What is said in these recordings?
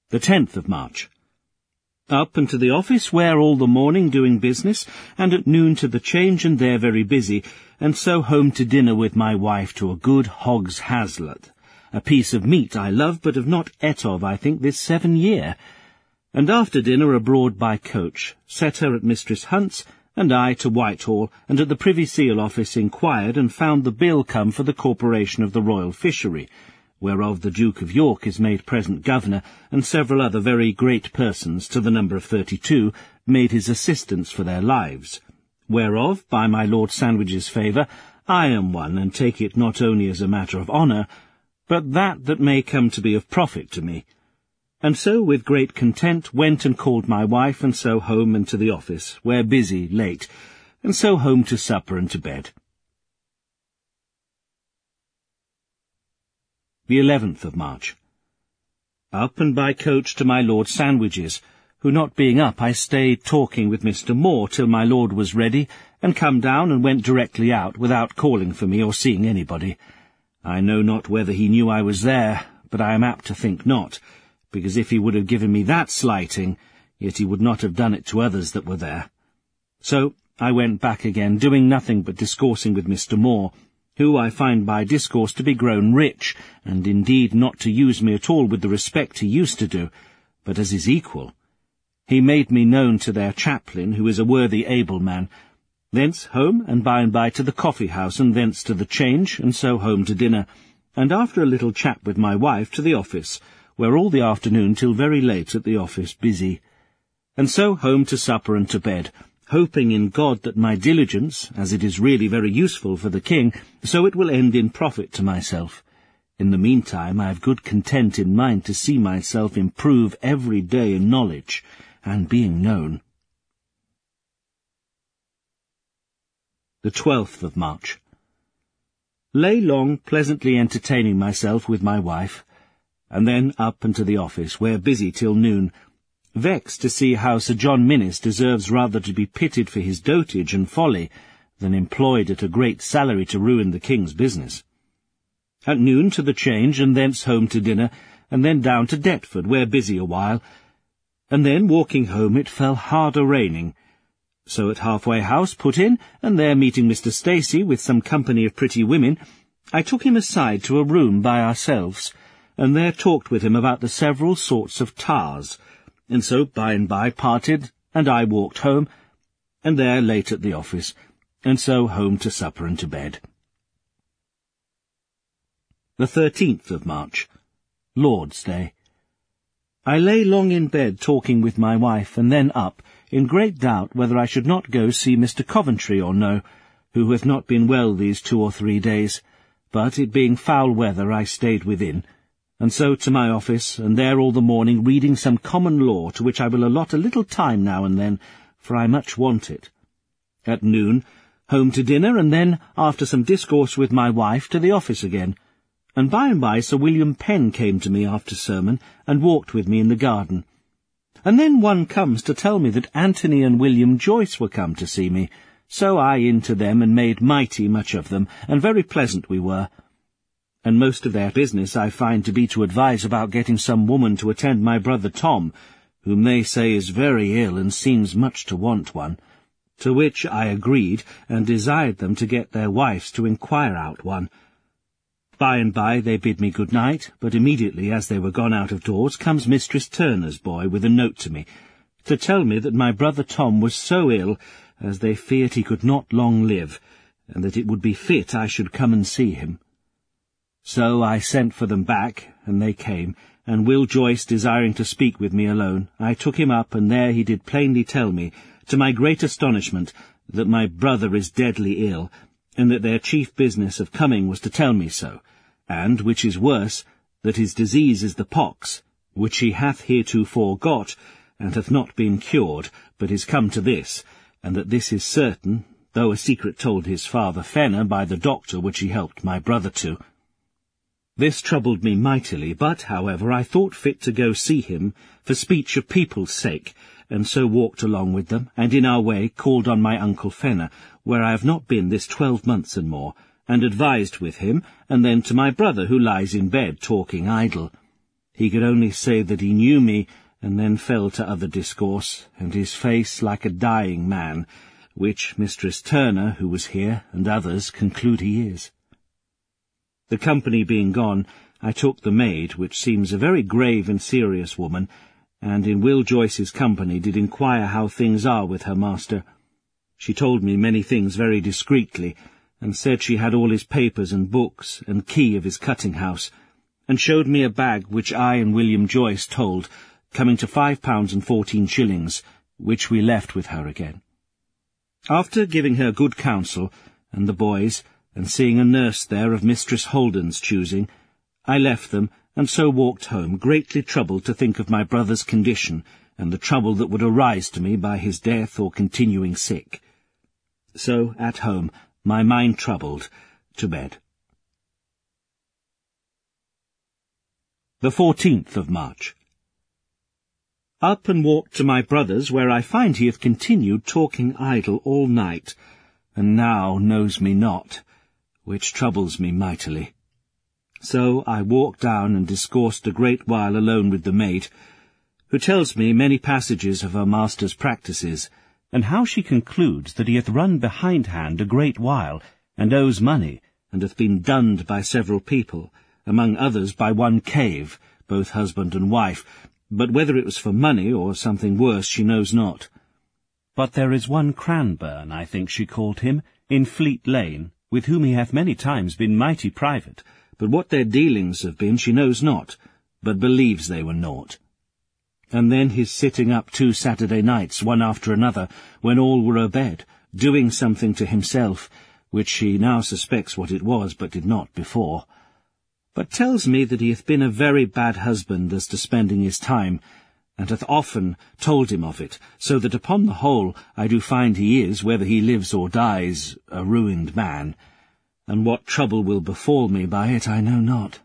The 10th of March. Up and to the office, where all the morning doing business, and at noon to the Change, and there very busy, and so home to dinner with my wife to a good hog's haslet, a piece of meat I love, but have not et of, I think, this 7 year. And after dinner abroad by coach, set her at Mistress Hunt's, and I to Whitehall, and at the Privy Seal office inquired, and found the bill come for the corporation of the Royal Fishery, whereof the Duke of York is made present governor, and several other very great persons, to the number of 32, made his assistants for their lives, whereof, by my Lord Sandwich's favour, I am one, and take it not only as a matter of honour, but that may come to be of profit to me. And so, with great content, went and called my wife, and so home and to the office, where busy late, and so home to supper and to bed. The 11th of March. Up and by coach to my Lord Sandwich's, who not being up, I stayed talking with Mr. Moore till my lord was ready, and come down and went directly out, without calling for me or seeing anybody. I know not whether he knew I was there, but I am apt to think not, because if he would have given me that slighting, yet he would not have done it to others that were there. So I went back again, doing nothing but discoursing with Mr. Moore, who I find by discourse to be grown rich, and indeed not to use me at all with the respect he used to do, but as his equal. He made me known to their chaplain, who is a worthy able man, thence home, and by to the coffee-house, and thence to the Change, and so home to dinner, and after a little chat with my wife to the office, where all the afternoon till very late at the office busy, and so home to supper and to bed, hoping in God that my diligence, as it is really very useful for the king, so it will end in profit to myself. In the meantime I have good content in mind to see myself improve every day in knowledge, and being known. The 12th of March. Lay long pleasantly entertaining myself with my wife, and then up and to the office, where busy till noon, vexed to see how Sir John Minnis deserves rather to be pitied for his dotage and folly than employed at a great salary to ruin the king's business. At noon to the Change, and thence home to dinner, and then down to Deptford, where busy a while, and then walking home it fell hard a-raining. So at Halfway House put in, and there meeting Mr. Stacey with some company of pretty women, I took him aside to a room by ourselves, and there talked with him about the several sorts of tars, and so by and by parted, and I walked home, and there late at the office, and so home to supper and to bed. The 13th of March. Lord's Day. I lay long in bed talking with my wife, and then up, in great doubt whether I should not go see Mr. Coventry or no, who hath not been well these 2 or 3 days, but it being foul weather I stayed within, and so to my office, and there all the morning reading some common law, to which I will allot a little time now and then, for I much want it. At noon, home to dinner, and then, after some discourse with my wife, to the office again, and by Sir William Penn came to me after sermon, and walked with me in the garden. And then one comes to tell me that Anthony and William Joyce were come to see me, so I in to them, and made mighty much of them, and very pleasant we were. And most of their business I find to be to advise about getting some woman to attend my brother Tom, whom they say is very ill and seems much to want one, to which I agreed, and desired them to get their wives to inquire out one. By and by they bid me good night, but immediately as they were gone out of doors comes Mistress Turner's boy with a note to me, to tell me that my brother Tom was so ill as they feared he could not long live, and that it would be fit I should come and see him. So I sent for them back, and they came, and Will Joyce desiring to speak with me alone, I took him up, and there he did plainly tell me, to my great astonishment, that my brother is deadly ill, and that their chief business of coming was to tell me so, and, which is worse, that his disease is the pox, which he hath heretofore got, and hath not been cured, but is come to this, and that this is certain, though a secret told his father Fenner by the doctor which he helped my brother to. This troubled me mightily, but, however, I thought fit to go see him, for speech of people's sake, and so walked along with them, and in our way called on my uncle Fenner, where I have not been this 12 months and more, and advised with him, and then to my brother, who lies in bed talking idle. He could only say that he knew me, and then fell to other discourse, and his face like a dying man, which Mistress Turner, who was here, and others, conclude he is. The company being gone, I took the maid, which seems a very grave and serious woman, and in Will Joyce's company did inquire how things are with her master. She told me many things very discreetly, and said she had all his papers and books, and key of his cutting-house, and showed me a bag which I and William Joyce told, coming to £5.14, which we left with her again. After giving her good counsel, and the boys, and seeing a nurse there of Mistress Holden's choosing, I left them, and so walked home, greatly troubled to think of my brother's condition, and the trouble that would arise to me by his death or continuing sick. So, at home, my mind troubled, to bed. The 14th of March. Up and walked to my brother's, where I find he hath continued talking idle all night, and now knows me not, which troubles me mightily. So I walked down and discoursed a great while alone with the maid, who tells me many passages of her master's practices, and how she concludes that he hath run behindhand a great while, and owes money, and hath been dunned by several people, among others by one Cave, both husband and wife, but whether it was for money or something worse she knows not. But there is one Cranburn, I think she called him, in Fleet Lane, with whom he hath many times been mighty private, but what their dealings have been she knows not, but believes they were naught. And then his sitting up 2 Saturday nights, one after another, when all were abed, doing something to himself, which she now suspects what it was, but did not before, but tells me that he hath been a very bad husband as to spending his time, and hath often told him of it, so that upon the whole I do find he is, whether he lives or dies, a ruined man, and what trouble will befall me by it I know not.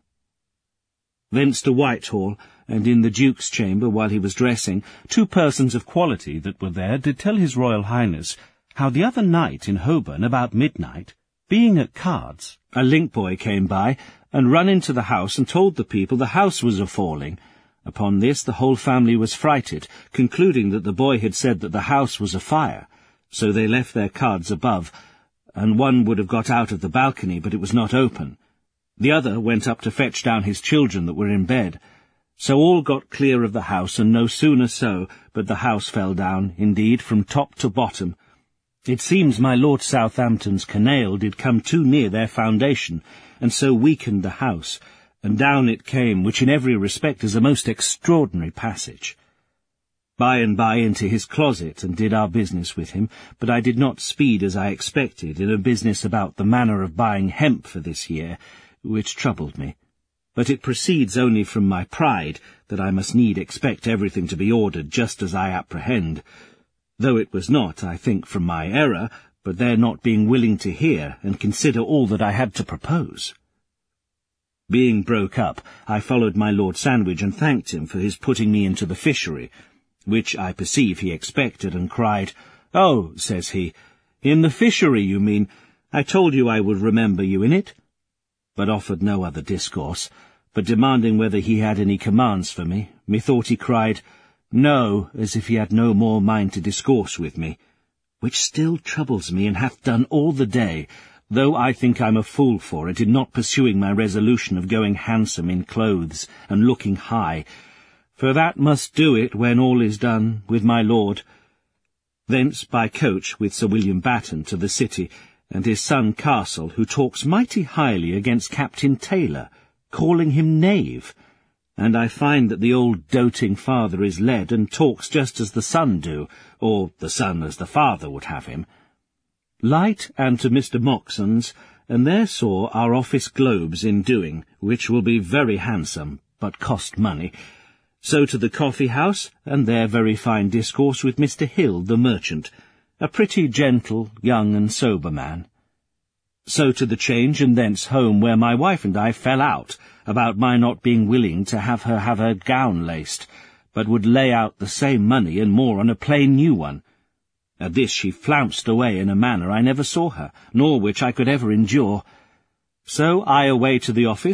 Thence to Whitehall, and in the Duke's chamber, while he was dressing, 2 persons of quality that were there did tell his Royal Highness how the other night in Holborn about midnight, being at cards, a link boy came by, and run into the house and told the people the house was a-falling. Upon this the whole family was frighted, concluding that the boy had said that the house was afire, so they left their cards above, and one would have got out of the balcony, but it was not open. The other went up to fetch down his children that were in bed. So all got clear of the house, and no sooner so, but the house fell down, indeed, from top to bottom. It seems my Lord Southampton's canaille did come too near their foundation, and so weakened the house, and down it came, which in every respect is a most extraordinary passage. By and by into his closet, and did our business with him, but I did not speed as I expected in a business about the manner of buying hemp for this year, which troubled me. But it proceeds only from my pride, that I must need expect everything to be ordered just as I apprehend, though it was not, I think, from my error, but their not being willing to hear and consider all that I had to propose. Being broke up, I followed my Lord Sandwich and thanked him for his putting me into the fishery, which I perceive he expected, and cried, "Oh," says he, "in the fishery, you mean? I told you I would remember you in it," but offered no other discourse, but demanding whether he had any commands for me, methought he cried, "No," as if he had no more mind to discourse with me, which still troubles me, and hath done all the day, though I think I'm a fool for it, in not pursuing my resolution of going handsome in clothes, and looking high, for that must do it when all is done with my lord. Thence by coach with Sir William Batten to the city, and his son Castle, who talks mighty highly against Captain Taylor, calling him knave, and I find that the old doting father is led, and talks just as the son do, or the son as the father would have him. Light and to Mr. Moxon's, and there saw our office globes in doing, which will be very handsome, but cost money. So to the coffee-house, and there very fine discourse with Mr. Hill, the merchant, a pretty gentle, young and sober man. So to the Change, and thence home, where my wife and I fell out about my not being willing to have her gown laced, but would lay out the same money and more on a plain new one. At this she flounced away in a manner I never saw her, nor which I could ever endure. So I away to the office,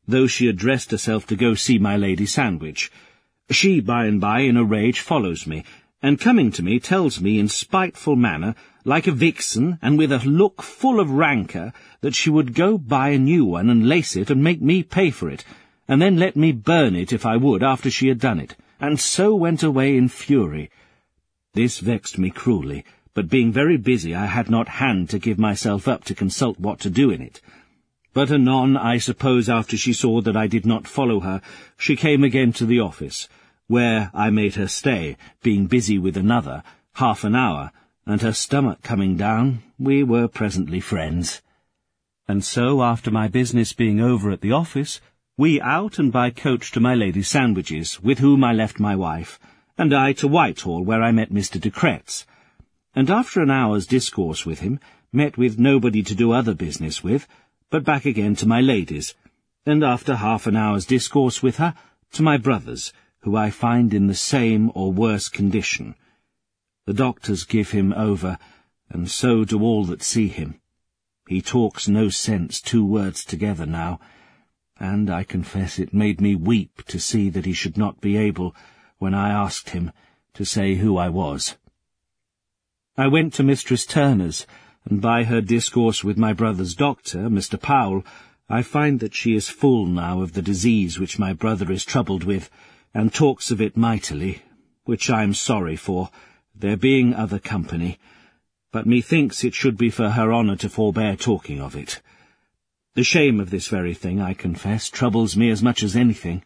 though she had dressed herself to go see my Lady Sandwich. She, by and by, in a rage, follows me, and coming to me, tells me in spiteful manner, like a vixen, and with a look full of rancour, that she would go buy a new one and lace it and make me pay for it, and then let me burn it if I would after she had done it, and so went away in fury. This vexed me cruelly, but being very busy I had not hand to give myself up to consult what to do in it. But anon, I suppose after she saw that I did not follow her, she came again to the office, where I made her stay, being busy with another, half an hour, and her stomach coming down, we were presently friends. And so, after my business being over at the office, we out and by coach to my Lady Sandwich's, with whom I left my wife, and I to Whitehall, where I met Mr. de Cretz, and after an hour's discourse with him, met with nobody to do other business with, but back again to my lady's, and after half an hour's discourse with her, to my brother's, who I find in the same or worse condition. The doctors give him over, and so do all that see him. He talks no sense 2 words together now, and I confess it made me weep to see that he should not be able, when I asked him, to say who I was. I went to Mistress Turner's, and by her discourse with my brother's doctor, Mr. Powell, I find that she is full now of the disease which my brother is troubled with, and talks of it mightily, which I am sorry for, there being other company, but methinks it should be for her honour to forbear talking of it. The shame of this very thing, I confess, troubles me as much as anything.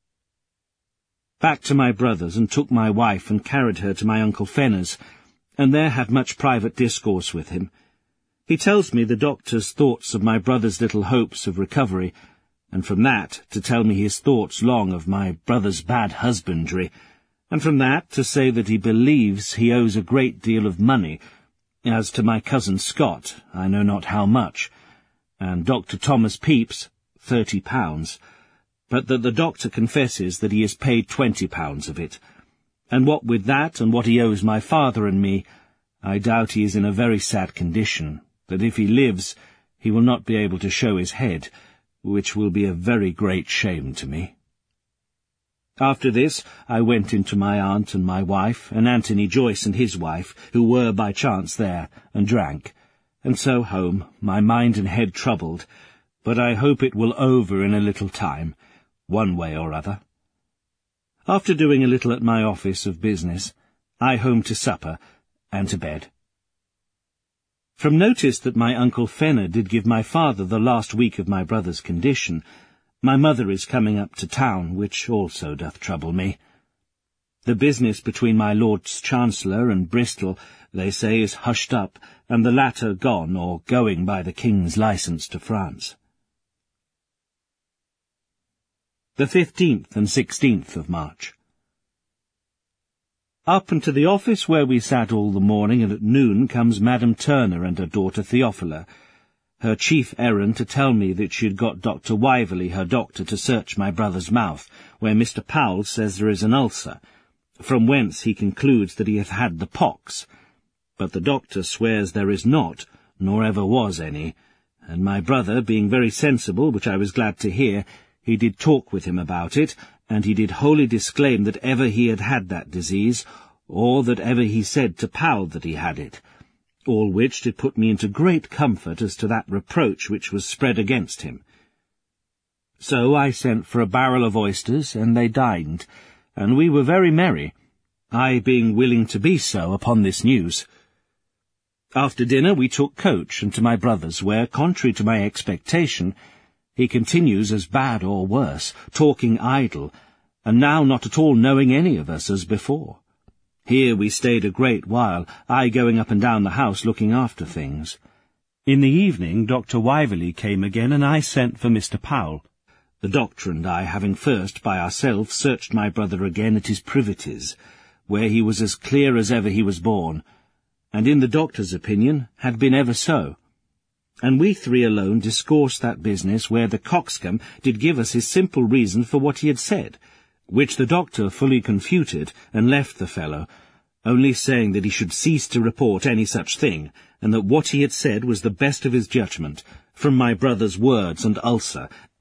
Back to my brother's, and took my wife and carried her to my Uncle Fenner's, and there had much private discourse with him. He tells me the doctor's thoughts of my brother's little hopes of recovery, and from that to tell me his thoughts long of my brother's bad husbandry, and from that to say that he believes he owes a great deal of money, as to my cousin Scott, I know not how much, and Dr. Thomas Pepys, £30, but that the doctor confesses that he has paid £20 of it, and what with that and what he owes my father and me, I doubt he is in a very sad condition, that if he lives, he will not be able to show his head, which will be a very great shame to me. After this, I went into my aunt and my wife, and Anthony Joyce and his wife, who were by chance there, and drank, and so home, my mind and head troubled, but I hope it will over in a little time, one way or other. After doing a little at my office of business, I home to supper, and to bed. From notice that my Uncle Fenner did give my father the last week of my brother's condition, my mother is coming up to town, which also doth trouble me. The business between my Lord's Chancellor and Bristol, they say, is hushed up, and the latter gone or going by the King's licence to France. The 15th and 16th of March. Up and to the office where we sat all the morning, and at noon comes Madam Turner and her daughter Theophila, her chief errand to tell me that she had got Dr. Wyverley, her doctor, to search my brother's mouth, where Mr. Powell says there is an ulcer, from whence he concludes that he hath had the pox, but the doctor swears there is not, nor ever was any, and my brother, being very sensible, which I was glad to hear, he did talk with him about it, and he did wholly disclaim that ever he had had that disease, or that ever he said to Powell that he had it, all which did put me into great comfort as to that reproach which was spread against him. So I sent for a barrel of oysters, and they dined, and we were very merry, I being willing to be so upon this news. After dinner we took coach, and to my brother's, where, contrary to my expectation, he continues as bad or worse, talking idle, and now not at all knowing any of us as before. Here we stayed a great while, I going up and down the house looking after things. In the evening Dr. Wyverley came again, and I sent for Mr. Powell, the doctor and I having first by ourselves searched my brother again at his privities, where he was as clear as ever he was born, and in the doctor's opinion had been ever so. And we three alone discoursed that business, where the coxcomb did give us his simple reason for what he had said, which the doctor fully confuted, and left the fellow, only saying that he should cease to report any such thing, and that what he had said was the best of his judgment, from my brother's words and ulcer,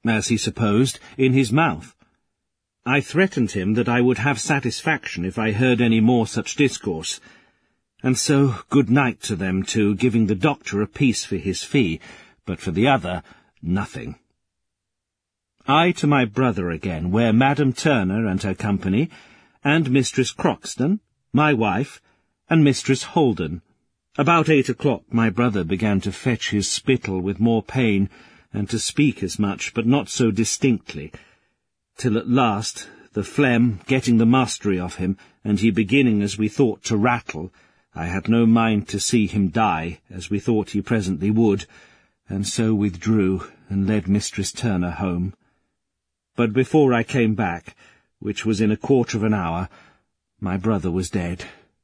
as he supposed, in his mouth. I threatened him that I would have satisfaction if I heard any more such discourse, and so good night to them two, giving the doctor a piece for his fee, but for the other, nothing. I to my brother again, where Madam Turner and her company, and Mistress Croxton, my wife, and Mistress Holden. About 8 o'clock my brother began to fetch his spittle with more pain, and to speak as much, but not so distinctly, till at last, the phlegm getting the mastery of him, and he beginning, as we thought, to rattle, I had no mind to see him die, as we thought he presently would, and so withdrew, and led Mistress Turner home. But before I came back, which was in a quarter of an hour, my brother was dead.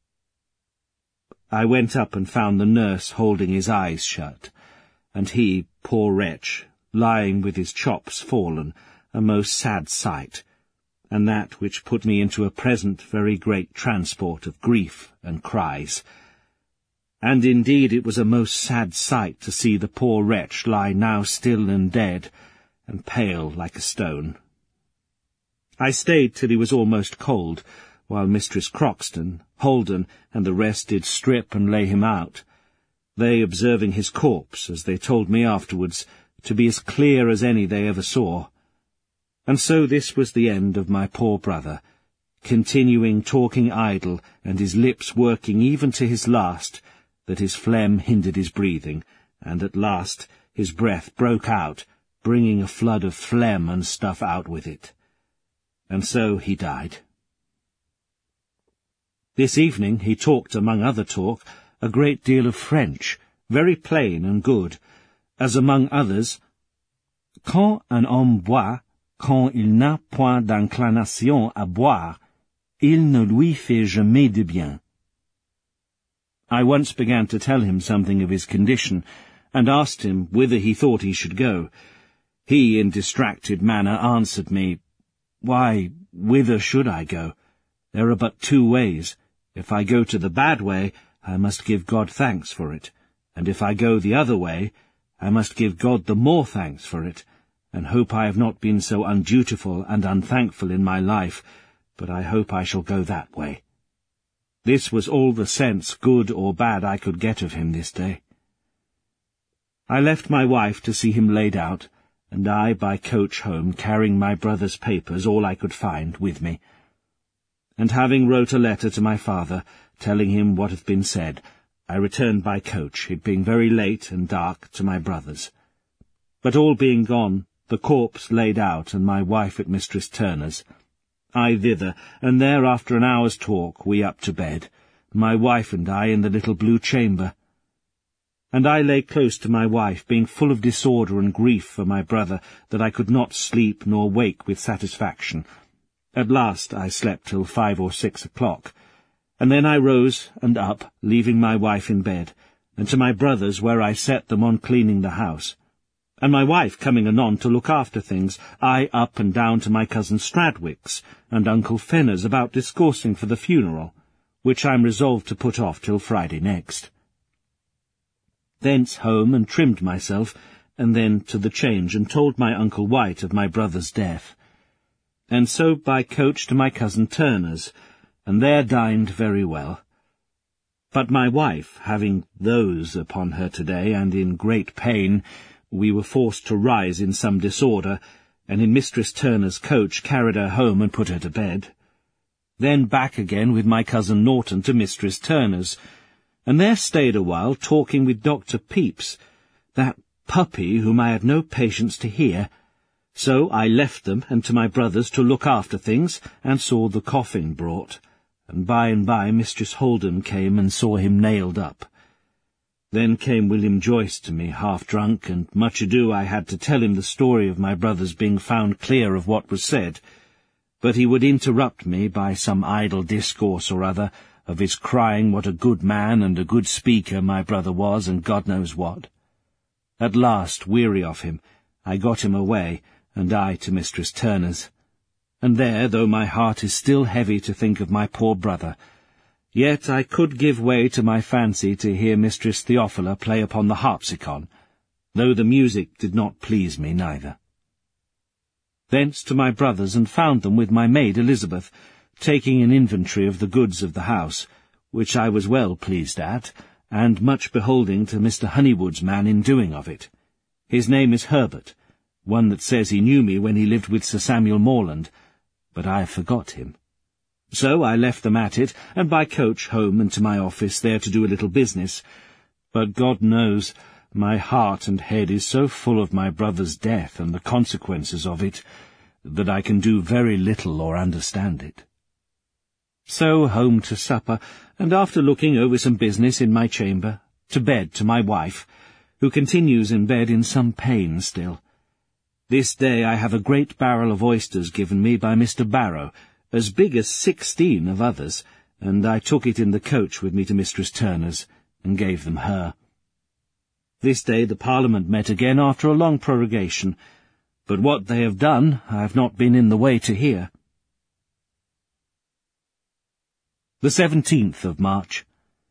I went up and found the nurse holding his eyes shut, and he, poor wretch, lying with his chops fallen, a most sad sight, and that which put me into a present very great transport of grief and cries. And indeed it was a most sad sight to see the poor wretch lie now still and dead, and pale like a stone. I stayed till he was almost cold, while Mistress Croxton, Holden, and the rest did strip and lay him out, they observing his corpse, as they told me afterwards, to be as clear as any they ever saw. And so this was the end of my poor brother, continuing talking idle, and his lips working even to his last, that his phlegm hindered his breathing, and at last his breath broke out, bringing a flood of phlegm and stuff out with it. And so he died. This evening he talked, among other talk, a great deal of French, very plain and good, as among others, quand un homme boit, quand il n'a point d'inclination à boire, il ne lui fait jamais de bien. I once began to tell him something of his condition, and asked him whither he thought he should go. He, in distracted manner, answered me, "Why, whither should I go? There are but two ways. If I go to the bad way, I must give God thanks for it, and if I go the other way, I must give God the more thanks for it, and hope I have not been so undutiful and unthankful in my life, but I hope I shall go that way." This was all the sense, good or bad, I could get of him this day. I left my wife to see him laid out, and I by coach home, carrying my brother's papers, all I could find, with me. And having wrote a letter to my father, telling him what hath been said, I returned by coach, it being very late and dark, to my brother's. But all being gone, the corpse laid out, and my wife at Mistress Turner's, I thither, and there after an hour's talk we up to bed, my wife and I in the little blue chamber. And I lay close to my wife, being full of disorder and grief for my brother, that I could not sleep nor wake with satisfaction. At last I slept till 5 or 6 o'clock, and then I rose and up, leaving my wife in bed, and to my brother's, where I set them on cleaning the house. And my wife coming anon to look after things, I up and down to my cousin Stradwick's and Uncle Fenner's about discoursing for the funeral, which I'm resolved to put off till Friday next. Thence home and trimmed myself, and then to the Change, and told my Uncle White of my brother's death. And so by coach to my cousin Turner's, and there dined very well. But my wife, having those upon her to-day, and in great pain, we were forced to rise in some disorder, and in Mistress Turner's coach carried her home and put her to bed. Then back again with my cousin Norton to Mistress Turner's, and there stayed a while talking with Dr. Pepys, that puppy whom I had no patience to hear. So I left them, and to my brother's to look after things, and saw the coffin brought, and by Mistress Holden came and saw him nailed up. Then came William Joyce to me, half drunk, and much ado I had to tell him the story of my brother's being found clear of what was said, but he would interrupt me by some idle discourse or other, of his crying what a good man and a good speaker my brother was, and God knows what. At last, weary of him, I got him away, and I to Mistress Turner's. And there, though my heart is still heavy to think of my poor brother, yet I could give way to my fancy to hear Mistress Theophila play upon the harpsicon, though the music did not please me neither. Thence to my brothers, and found them with my maid Elizabeth, taking an inventory of the goods of the house, which I was well pleased at, and much beholding to Mr. Honeywood's man in doing of it. His name is Herbert, one that says he knew me when he lived with Sir Samuel Morland, but I have forgot him. So I left them at it, and by coach home and to my office, there to do a little business. But God knows, my heart and head is so full of my brother's death and the consequences of it, that I can do very little or understand it. So home to supper, and after looking over some business in my chamber, to bed to my wife, who continues in bed in some pain still. This day I have a great barrel of oysters given me by Mr. Barrow, as big as 16 of others, and I took it in the coach with me to Mistress Turner's, and gave them her. This day the Parliament met again after a long prorogation, but what they have done I have not been in the way to hear. The 17th of March.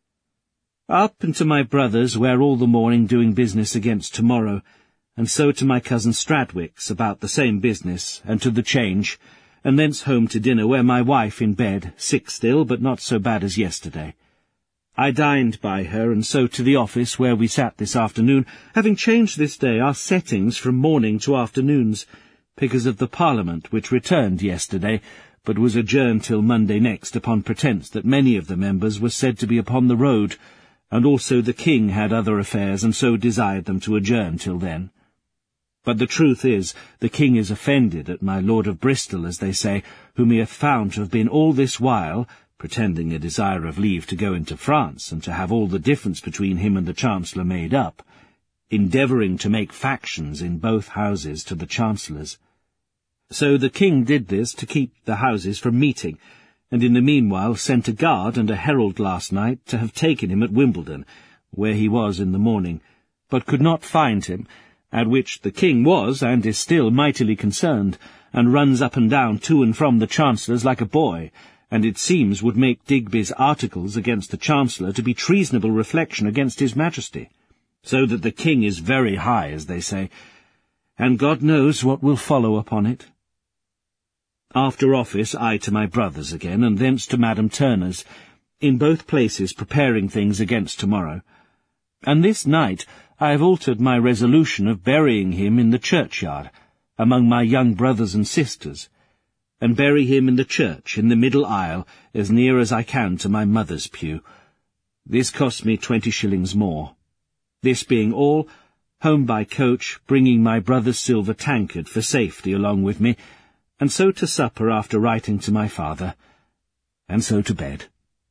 Up and to my brother's, where all the morning doing business against tomorrow, and so to my cousin Stradwick's about the same business, and to the Change, and thence home to dinner, where my wife in bed, sick still, but not so bad as yesterday. I dined by her, and so to the office, where we sat this afternoon, having changed this day our settings from morning to afternoons, because of the Parliament, which returned yesterday, but was adjourned till Monday next, upon pretence that many of the members were said to be upon the road, and also the King had other affairs, and so desired them to adjourn till then. But the truth is, the King is offended at my Lord of Bristol, as they say, whom he hath found to have been all this while, pretending a desire of leave to go into France, and to have all the difference between him and the Chancellor made up, endeavouring to make factions in both houses to the Chancellors. So the King did this to keep the houses from meeting, and in the meanwhile sent a guard and a herald last night to have taken him at Wimbledon, where he was in the morning, but could not find him, at which the King was, and is still, mightily concerned, and runs up and down to and from the Chancellor's like a boy, and it seems would make Digby's articles against the Chancellor to be treasonable reflection against his Majesty, so that the King is very high, as they say, and God knows what will follow upon it. After office I to my brother's again, and thence to Madam Turner's, in both places preparing things against tomorrow. And this night I have altered my resolution of burying him in the churchyard, among my young brothers and sisters, and bury him in the church in the middle aisle, as near as I can to my mother's pew. This cost me 20 shillings more. This being all, home by coach, bringing my brother's silver tankard for safety along with me, and so to supper after writing to my father, and so to bed.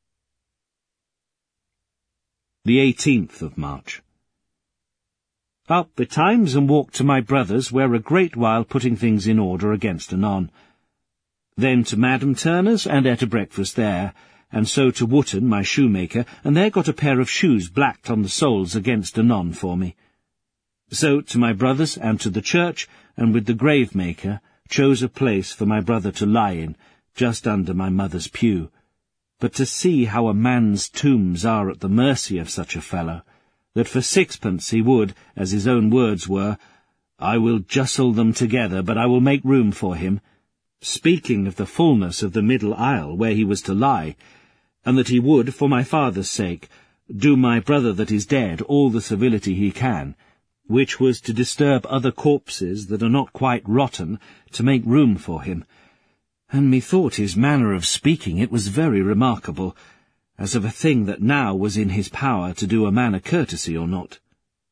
The 18th of March. Up betimes and walked to my brother's, where a great while putting things in order against anon. Then to Madam Turner's, and ate a breakfast there, and so to Wotton, my shoemaker, and there got a pair of shoes blacked on the soles against anon for me. So to my brother's, and to the church, and with the grave-maker, chose a place for my brother to lie in, just under my mother's pew. But to see how a man's tombs are at the mercy of such a fellow, that for 6pence he would, as his own words were, "I will justle them together, but I will make room for him," speaking of the fullness of the middle aisle where he was to lie, and that he would, for my father's sake, do my brother that is dead all the civility he can, which was to disturb other corpses that are not quite rotten, to make room for him. And methought his manner of speaking it was very remarkable, as of a thing that now was in his power to do a man a courtesy or not.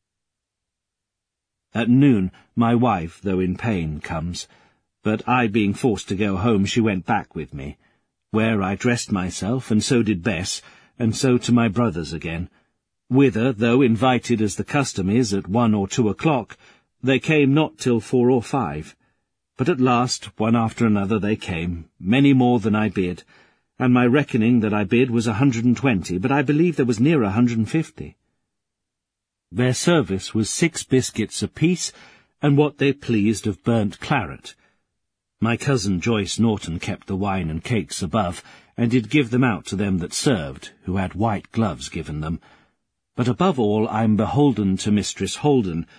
At noon my wife, though in pain, comes, but I being forced to go home, she went back with me, where I dressed myself, and so did Bess, and so to my brother's again, whither, though invited as the custom is at 1 or 2 o'clock, they came not till 4 or 5. But at last, one after another, they came, many more than I bid, and my reckoning that I bid was 120, but I believe there was near 150. Their service was 6 biscuits apiece, and what they pleased of burnt claret. My cousin Joyce Norton kept the wine and cakes above, and did give them out to them that served, who had white gloves given them. But above all I am beholden to Mistress Holden,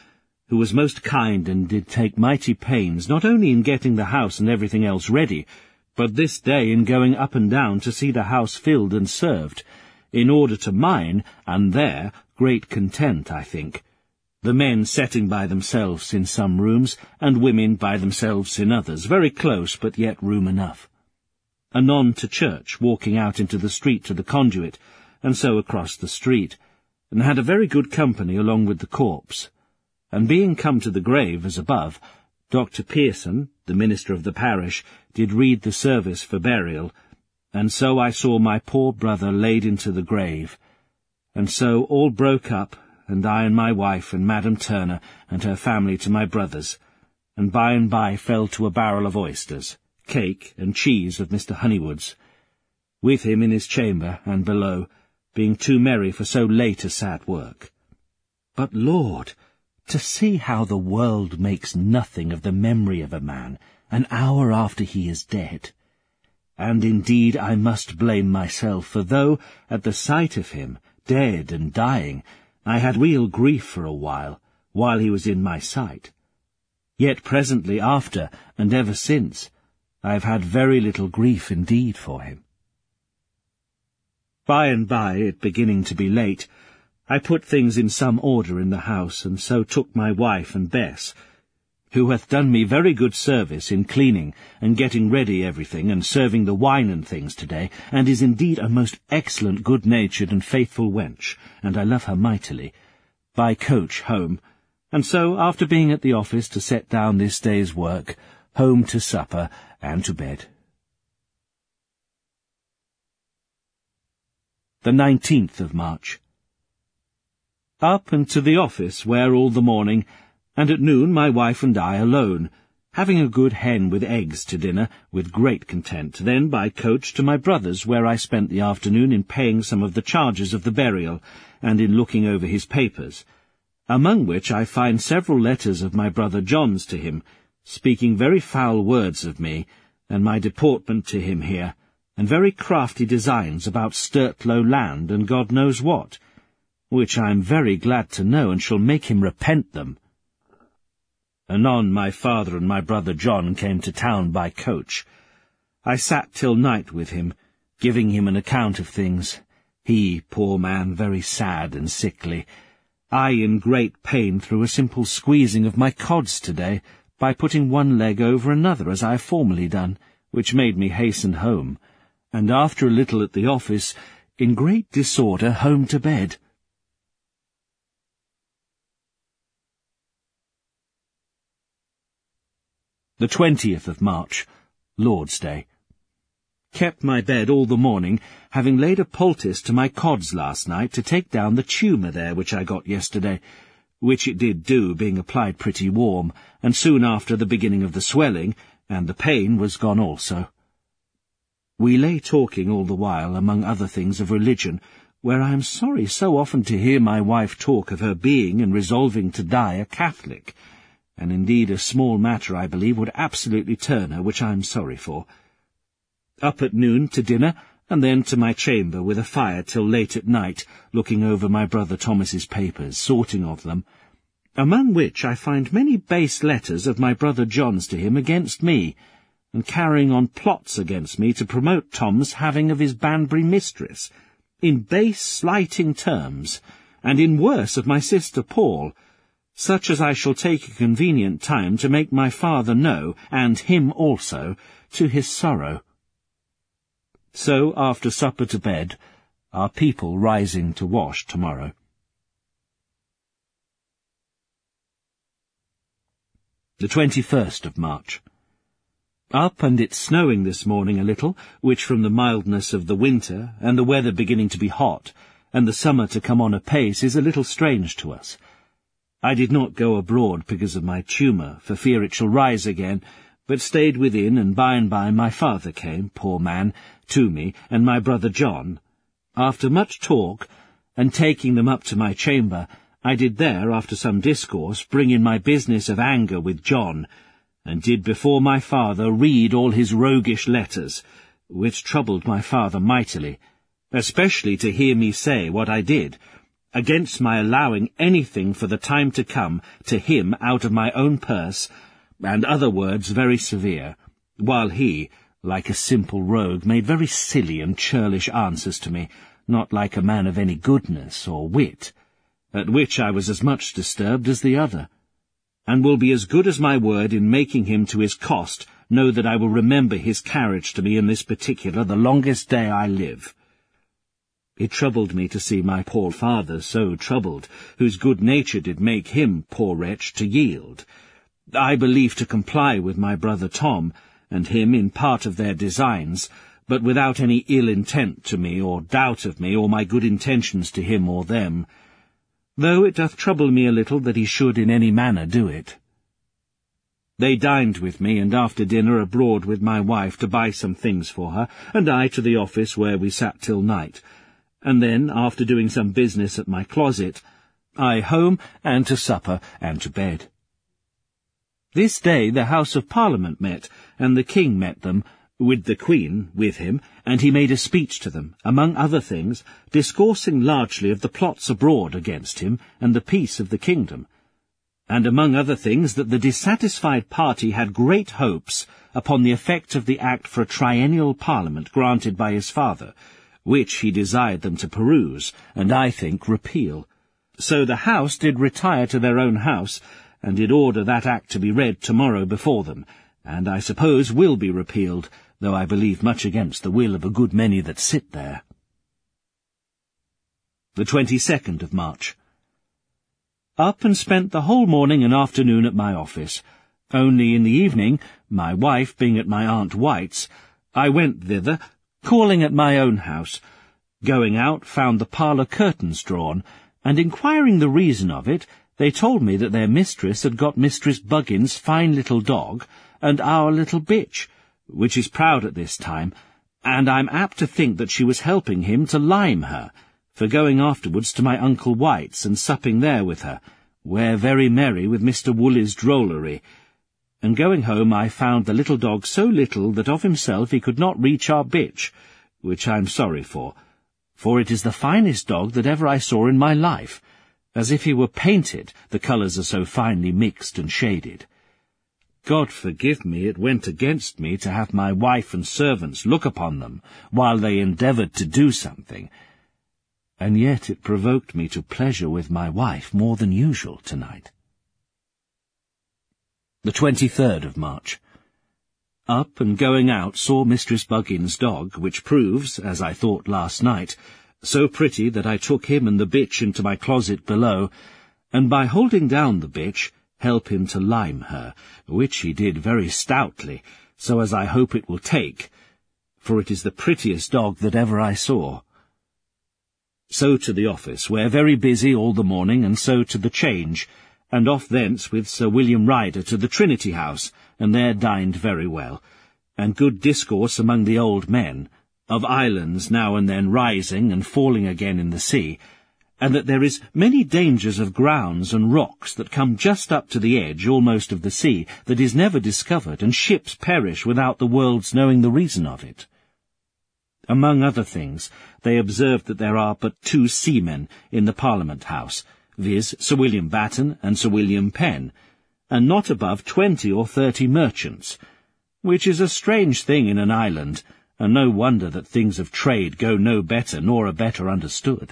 who was most kind and did take mighty pains, not only in getting the house and everything else ready, but this day in going up and down to see the house filled and served, in order to mine, and their, great content, I think, the men setting by themselves in some rooms, and women by themselves in others, very close, but yet room enough. Anon to church, walking out into the street to the conduit, and so across the street, and had a very good company along with the corpse. And being come to the grave, as above, Dr. Pearson, the minister of the parish, did read the service for burial, and so I saw my poor brother laid into the grave, and so all broke up, and I and my wife and Madam Turner and her family to my brother's, and by fell to a barrel of oysters, cake, and cheese of Mr. Honeywood's, with him in his chamber and below, being too merry for so late a sad work. But, Lord, to see how the world makes nothing of the memory of a man an hour after he is dead. And indeed I must blame myself, for though, at the sight of him, dead and dying, I had real grief for a while he was in my sight, yet presently after, and ever since, I have had very little grief indeed for him. By and by, it beginning to be late, I put things in some order in the house, and so took my wife and Bess, who hath done me very good service in cleaning and getting ready everything, and serving the wine and things today, and is indeed a most excellent good-natured and faithful wench, and I love her mightily, by coach home, and so, after being at the office to set down this day's work, home to supper and to bed. The 19th of March. Up and to the office, where all the morning, and at noon my wife and I alone, having a good hen with eggs to dinner, with great content, then by coach to my brother's, where I spent the afternoon in paying some of the charges of the burial, and in looking over his papers, among which I find several letters of my brother John's to him, speaking very foul words of me, and my deportment to him here, and very crafty designs about Sturtlow land and God knows what, which I am very glad to know, and shall make him repent them. Anon my father and my brother John came to town by coach. I sat till night with him, giving him an account of things, he, poor man, very sad and sickly, I in great pain through a simple squeezing of my cods to-day, by putting one leg over another as I have formerly done, which made me hasten home, and after a little at the office, in great disorder home to bed. The 20th of March, Lord's Day. Kept my bed all the morning, having laid a poultice to my cods last night to take down the tumour there which I got yesterday, which it did do, being applied pretty warm, and soon after the beginning of the swelling, and the pain was gone also. We lay talking all the while, among other things, of religion, where I am sorry so often to hear my wife talk of her being and resolving to die a Catholic, and indeed a small matter, I believe, would absolutely turn her, which I am sorry for. Up at noon to dinner, and then to my chamber with a fire till late at night, looking over my brother Thomas's papers, sorting of them, among which I find many base letters of my brother John's to him against me, and carrying on plots against me to promote Tom's having of his Banbury mistress, in base slighting terms, and in worse of my sister Paul, such as I shall take a convenient time to make my father know, and him also, to his sorrow. So, after supper to bed, our people rising to wash tomorrow. The 21st of March. Up, and it's snowing this morning a little, which from the mildness of the winter, and the weather beginning to be hot, and the summer to come on apace, is a little strange to us. I did not go abroad because of my tumour, for fear it shall rise again, but stayed within, and by my father came, poor man, to me, and my brother John. After much talk, and taking them up to my chamber, I did there, after some discourse, bring in my business of anger with John, and did before my father read all his roguish letters, which troubled my father mightily, especially to hear me say what I did, against my allowing anything for the time to come to him out of my own purse, and other words very severe, while he, like a simple rogue, made very silly and churlish answers to me, not like a man of any goodness or wit, at which I was as much disturbed as the other, and will be as good as my word in making him to his cost know that I will remember his carriage to me in this particular the longest day I live. It troubled me to see my poor father so troubled, whose good nature did make him, poor wretch, to yield. I believe to comply with my brother Tom, and him in part of their designs, but without any ill intent to me, or doubt of me, or my good intentions to him or them, though it doth trouble me a little that he should in any manner do it. They dined with me, and after dinner abroad with my wife to buy some things for her, and I to the office where we sat till night, and then, after doing some business at my closet, I home and to supper and to bed. This day the House of Parliament met, and the King met them, with the Queen with him, and he made a speech to them, among other things, discoursing largely of the plots abroad against him, and the peace of the kingdom, and among other things that the dissatisfied party had great hopes upon the effect of the Act for a triennial Parliament granted by his father, which he desired them to peruse, and I think repeal. So the House did retire to their own house, and did order that Act to be read tomorrow before them, and I suppose will be repealed, though I believe much against the will of a good many that sit there. The 22nd of March. Up and spent the whole morning and afternoon at my office. Only in the evening, my wife being at my Aunt White's, I went thither, calling at my own house. Going out, found the parlour curtains drawn, and inquiring the reason of it, they told me that their mistress had got Mistress Buggins' fine little dog, and our little bitch, which is proud at this time, and I'm apt to think that she was helping him to lime her, for going afterwards to my Uncle White's, and supping there with her, where very merry with Mr. Woolley's drollery, and going home I found the little dog so little that of himself he could not reach our bitch, which I'm sorry for it is the finest dog that ever I saw in my life, as if he were painted, the colours are so finely mixed and shaded. God forgive me, it went against me to have my wife and servants look upon them, while they endeavoured to do something, and yet it provoked me to pleasure with my wife more than usual tonight. The 23rd of March. Up and going out saw Mistress Buggins' dog, which proves, as I thought last night, so pretty that I took him and the bitch into my closet below, and by holding down the bitch, help him to lime her, which he did very stoutly, so as I hope it will take, for it is the prettiest dog that ever I saw. So to the office, where very busy all the morning, and so to the Change, and off thence with Sir William Ryder to the Trinity House, and there dined very well, and good discourse among the old men, of islands now and then rising and falling again in the sea, and that there is many dangers of grounds and rocks that come just up to the edge almost of the sea that is never discovered, and ships perish without the world's knowing the reason of it. Among other things, they observed that there are but 2 seamen in the Parliament House, viz. Sir William Batten and Sir William Penn, and not above 20 or 30 merchants, which is a strange thing in an island, and no wonder that things of trade go no better nor are better understood.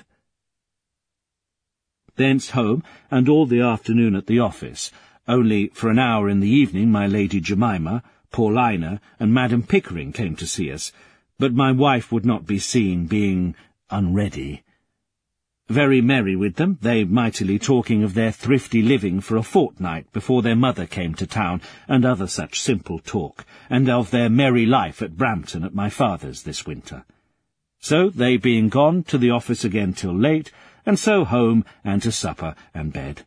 Thence home, and all the afternoon at the office, only for an hour in the evening my Lady Jemima, Paulina, and Madam Pickering came to see us, but my wife would not be seen, being unready. Very merry with them, they mightily talking of their thrifty living for a fortnight before their mother came to town, and other such simple talk, and of their merry life at Brampton at my father's this winter. So, they being gone, to the office again till late, and so home and to supper and bed.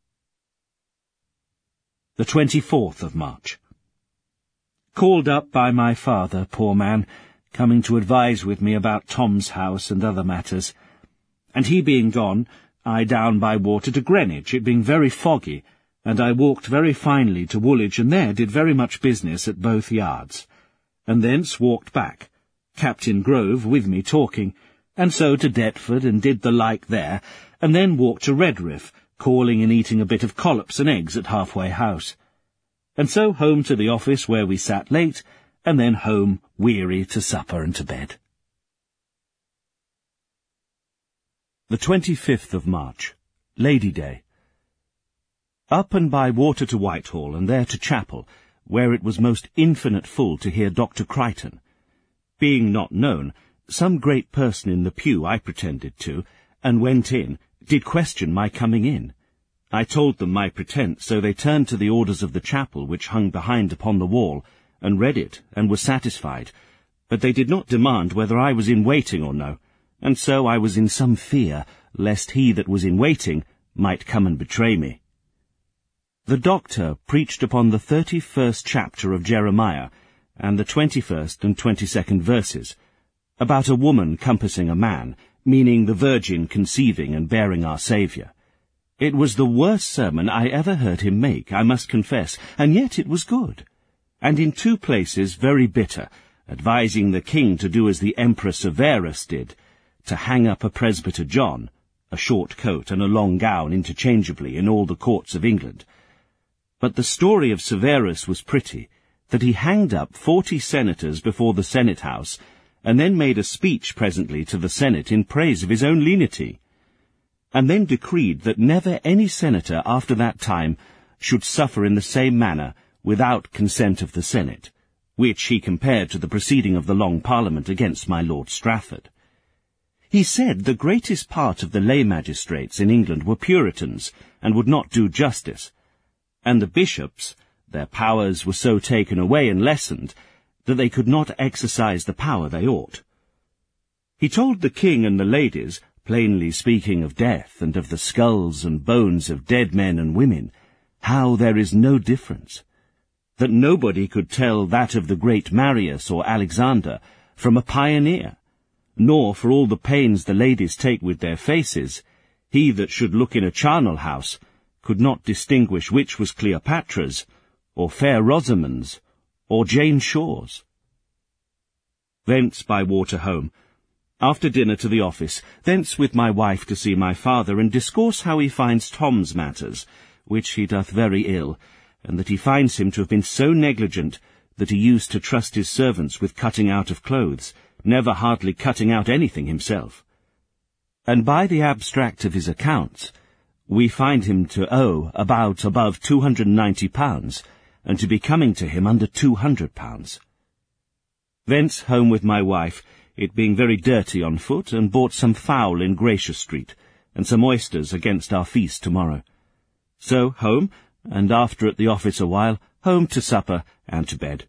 The 24th of March. Called up by my father, poor man, coming to advise with me about Tom's house and other matters, and he being gone, I down by water to Greenwich, it being very foggy, and I walked very finely to Woolwich, and there did very much business at both yards, and thence walked back, Captain Grove with me talking, and so to Deptford, and did the like there, and then walked to Redriff, calling and eating a bit of collops and eggs at Halfway House. And so home to the office where we sat late, and then home weary to supper and to bed. The 25th of March, Lady Day. Up and by water to Whitehall, and there to chapel, where it was most infinite full to hear Dr. Crichton. Being not known, some great person in the pew I pretended to, and went in, did question my coming in. I told them my pretence, so they turned to the orders of the chapel which hung behind upon the wall, and read it, and were satisfied, but they did not demand whether I was in waiting or no, and so I was in some fear, lest he that was in waiting might come and betray me. The doctor preached upon the 31st chapter of Jeremiah, and the 21st and 22nd verses, about a woman compassing a man, meaning the Virgin conceiving and bearing our Saviour. It was the worst sermon I ever heard him make, I must confess, and yet it was good, and in 2 places very bitter, advising the king to do as the Emperor Severus did, to hang up a presbyter John, a short coat and a long gown interchangeably in all the courts of England. But the story of Severus was pretty, that he hanged up 40 senators before the Senate House, and then made a speech presently to the Senate in praise of his own lenity, and then decreed that never any senator after that time should suffer in the same manner without consent of the Senate, which he compared to the proceeding of the Long Parliament against my Lord Strafford. He said the greatest part of the lay magistrates in England were Puritans, and would not do justice, and the bishops, their powers were so taken away and lessened, that they could not exercise the power they ought. He told the king and the ladies, plainly speaking of death and of the skulls and bones of dead men and women, how there is no difference, that nobody could tell that of the great Marius or Alexander from a pioneer, nor for all the pains the ladies take with their faces, he that should look in a charnel house could not distinguish which was Cleopatra's, or fair Rosamond's, or Jane Shaw's. Thence by water home, after dinner to the office, thence with my wife to see my father, and discourse how he finds Tom's matters, which he doth very ill, and that he finds him to have been so negligent that he used to trust his servants with cutting out of clothes, never hardly cutting out anything himself. And by the abstract of his accounts, we find him to owe about above £290, and to be coming to him under £200. Thence home with my wife, it being very dirty on foot, and bought some fowl in Gracious Street, and some oysters against our feast tomorrow. So home, and after at the office a while, home to supper and to bed.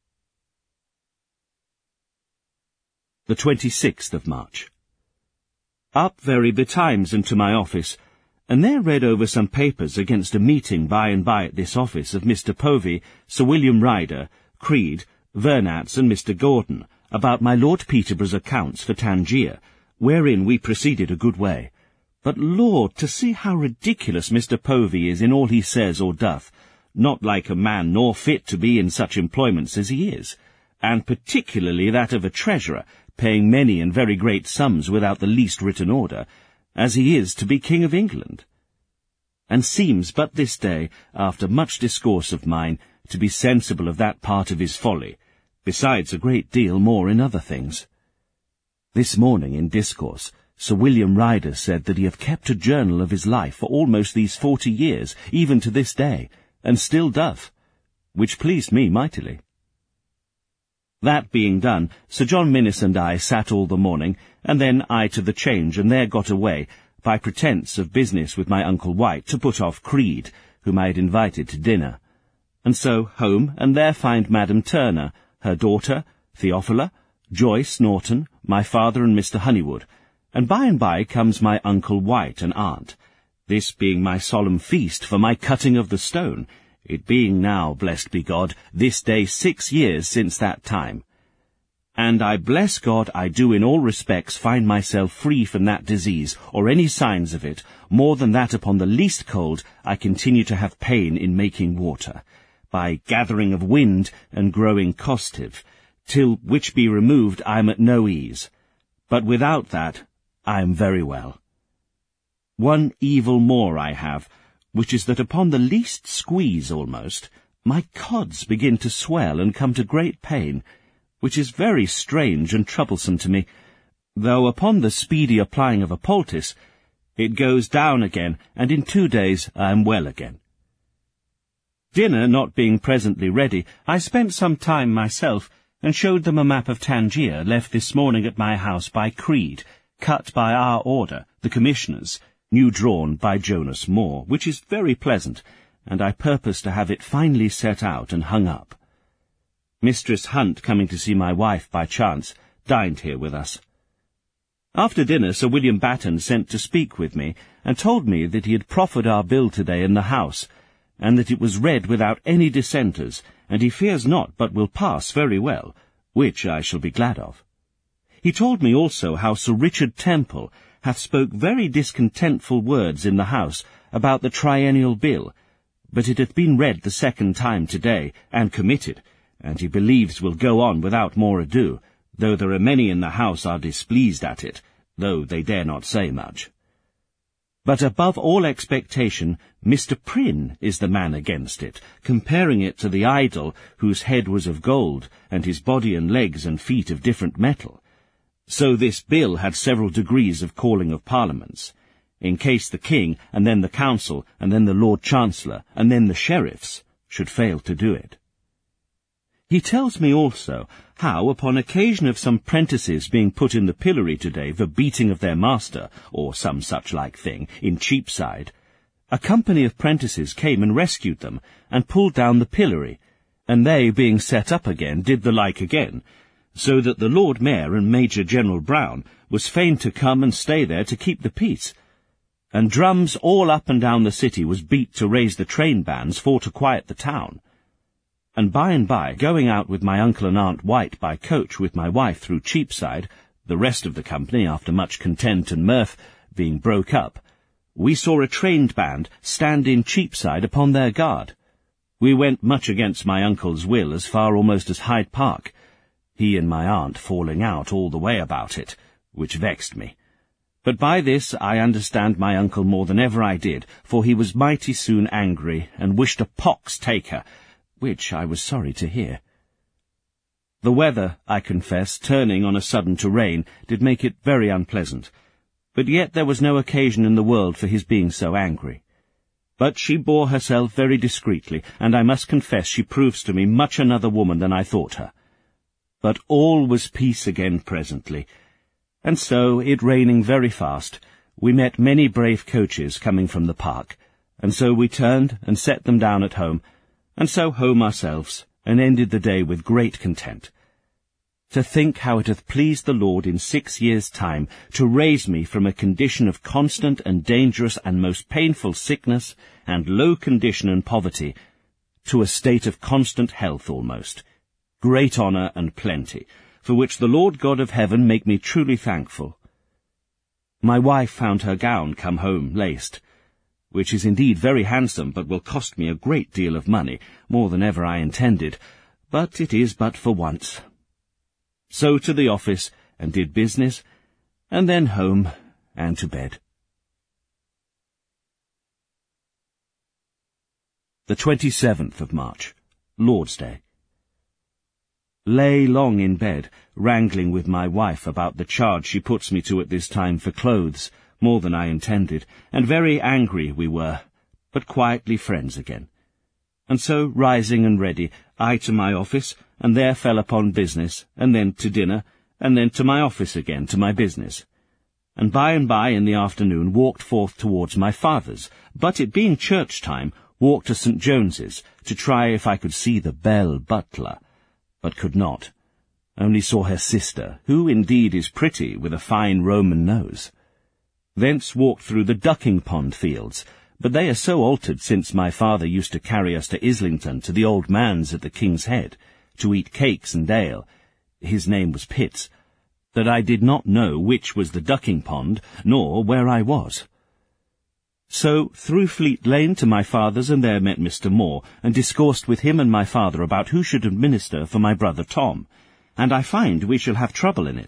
The 26th of March. Up very betimes and to my office, and there read over some papers against a meeting by and by at this office of Mr. Povey, Sir William Ryder, Creed, Vernats, and Mr. Gordon, about my Lord Peterborough's accounts for Tangier, wherein we proceeded a good way. But, Lord, to see how ridiculous Mr. Povey is in all he says or doth, not like a man nor fit to be in such employments as he is, and particularly that of a treasurer, paying many and very great sums without the least written order, as he is to be King of England, and seems but this day, after much discourse of mine, to be sensible of that part of his folly, besides a great deal more in other things. This morning in discourse, Sir William Ryder said that he hath kept a journal of his life for almost these 40 years, even to this day, and still doth, which pleased me mightily. That being done, Sir John Minnis and I sat all the morning, and then I to the Change, and there got away, by pretence of business with my Uncle White, to put off Creed, whom I had invited to dinner. And so home, and there find Madam Turner, her daughter, Theophila, Joyce Norton, my father and Mr. Honeywood, and by comes my Uncle White and aunt, this being my solemn feast for my cutting of the stone, it being now, blessed be God, this day 6 years since that time. And I bless God I do in all respects find myself free from that disease, or any signs of it, more than that upon the least cold I continue to have pain in making water, by gathering of wind and growing costive, till which be removed I am at no ease. but without that I am very well. One evil more I have, which is that upon the least squeeze almost, my cods begin to swell and come to great pain, which is very strange and troublesome to me, though upon the speedy applying of a poultice, it goes down again, and in 2 days I am well again. Dinner not being presently ready, I spent some time myself, and showed them a map of Tangier left this morning at my house by Creed, cut by our order, the Commissioners, new drawn by Jonas Moore, which is very pleasant, and I purpose to have it finely set out and hung up. Mistress Hunt, coming to see my wife by chance, dined here with us. After dinner Sir William Batten sent to speak with me, and told me that he had proffered our bill today in the House, and that it was read without any dissenters, and he fears not but will pass very well, which I shall be glad of. He told me also how Sir Richard Temple hath spoke very discontentful words in the House about the triennial bill, but it hath been read the second time today, and committed, and he believes will go on without more ado, though there are many in the House are displeased at it, though they dare not say much. But above all expectation, Mr. Prynne is the man against it, comparing it to the idol whose head was of gold, and his body and legs and feet of different metal. So this bill had several degrees of calling of parliaments, in case the king, and then the council, and then the Lord Chancellor, and then the sheriffs, should fail to do it. He tells me also how, upon occasion of some prentices being put in the pillory today for beating of their master, or some such like thing, in Cheapside, a company of prentices came and rescued them, and pulled down the pillory, and they, being set up again, did the like again, so that the Lord Mayor and Major General Brown was fain to come and stay there to keep the peace, and drums all up and down the city was beat to raise the train bands for to quiet the town. And by, going out with my uncle and aunt White by coach with my wife through Cheapside, the rest of the company, after much content and mirth, being broke up, we saw a trained band stand in Cheapside upon their guard. We went much against my uncle's will as far almost as Hyde Park, he and my aunt falling out all the way about it, which vexed me. But by this I understand my uncle more than ever I did, for he was mighty soon angry, and wished a pox take her, which I was sorry to hear. The weather, I confess, turning on a sudden to rain, did make it very unpleasant, but yet there was no occasion in the world for his being so angry. But she bore herself very discreetly, and I must confess she proves to me much another woman than I thought her. But all was peace again presently, and so, it raining very fast, we met many brave coaches coming from the park, and so we turned and set them down at home, and so home ourselves, and ended the day with great content. To think how it hath pleased the Lord in 6 years' time to raise me from a condition of constant and dangerous and most painful sickness, and low condition and poverty, to a state of constant health almost, great honour and plenty, for which the Lord God of heaven make me truly thankful. My wife found her gown come home laced, which is indeed very handsome, but will cost me a great deal of money, more than ever I intended, but it is but for once. So to the office, and did business, and then home, and to bed. The 27th of March, Lord's Day. Lay long in bed, wrangling with my wife about the charge she puts me to at this time for clothes, more than I intended, and very angry we were, but quietly friends again. And so, rising and ready, I to my office, and there fell upon business, and then to dinner, and then to my office again, to my business. And by in the afternoon walked forth towards my father's, but it being church time, walked to St. James's, to try if I could see the belle butler, but could not, only saw her sister, who indeed is pretty, with a fine Roman nose. Thence walked through the ducking pond fields, but they are so altered since my father used to carry us to Islington to the old man's at the King's Head, to eat cakes and ale, his name was Pitts, that I did not know which was the ducking pond, nor where I was. So through Fleet Lane to my father's, and there met Mr. Moore, and discoursed with him and my father about who should administer for my brother Tom, and I find we shall have trouble in it,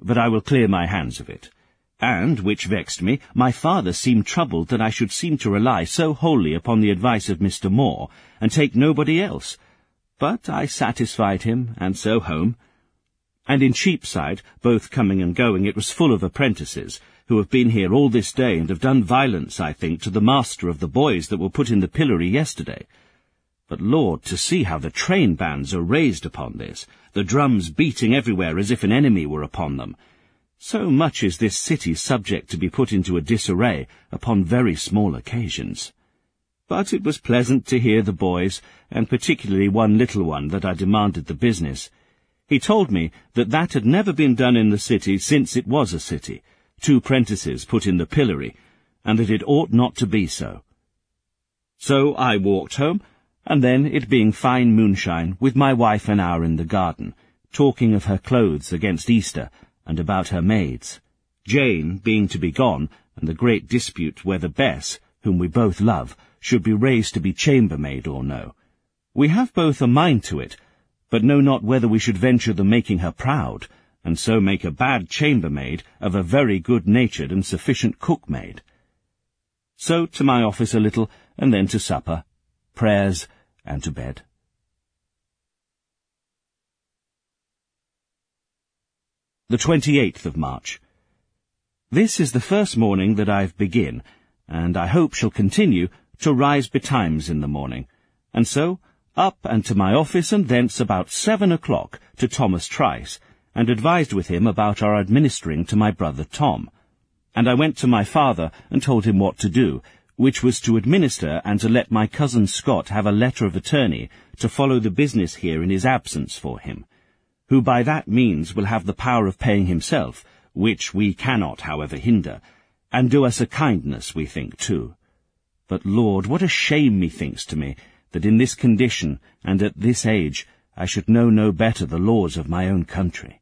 but I will clear my hands of it. And, which vexed me, my father seemed troubled that I should seem to rely so wholly upon the advice of Mr. Moore, and take nobody else. But I satisfied him, and so home. And in Cheapside, both coming and going, it was full of apprentices, who have been here all this day, and have done violence, I think, to the master of the boys that were put in the pillory yesterday. But, Lord, to see how the train bands are raised upon this, the drums beating everywhere as if an enemy were upon them. So much is this city subject to be put into a disarray upon very small occasions. But it was pleasant to hear the boys, and particularly one little one, that I demanded the business. He told me that had never been done in the city since it was a city, 2 prentices put in the pillory, and that it ought not to be so. So I walked home, and then, it being fine moonshine, with my wife an hour in the garden, talking of her clothes against Easter, and about her maids, Jane being to be gone, and the great dispute whether Bess, whom we both love, should be raised to be chambermaid or no. We have both a mind to it, but know not whether we should venture the making her proud, and so make a bad chambermaid of a very good-natured and sufficient cookmaid. So to my office a little, and then to supper, prayers, and to bed. The 28th of March. This is the first morning that I've begin, and I hope shall continue, to rise betimes in the morning, and so up and to my office, and thence about 7 o'clock to Thomas Trice, and advised with him about our administering to my brother Tom. And I went to my father and told him what to do, which was to administer and to let my cousin Scott have a letter of attorney to follow the business here in his absence for him, who by that means will have the power of paying himself, which we cannot, however, hinder, and do us a kindness, we think, too. But, Lord, what a shame methinks to me, that in this condition, and at this age, I should know no better the laws of my own country.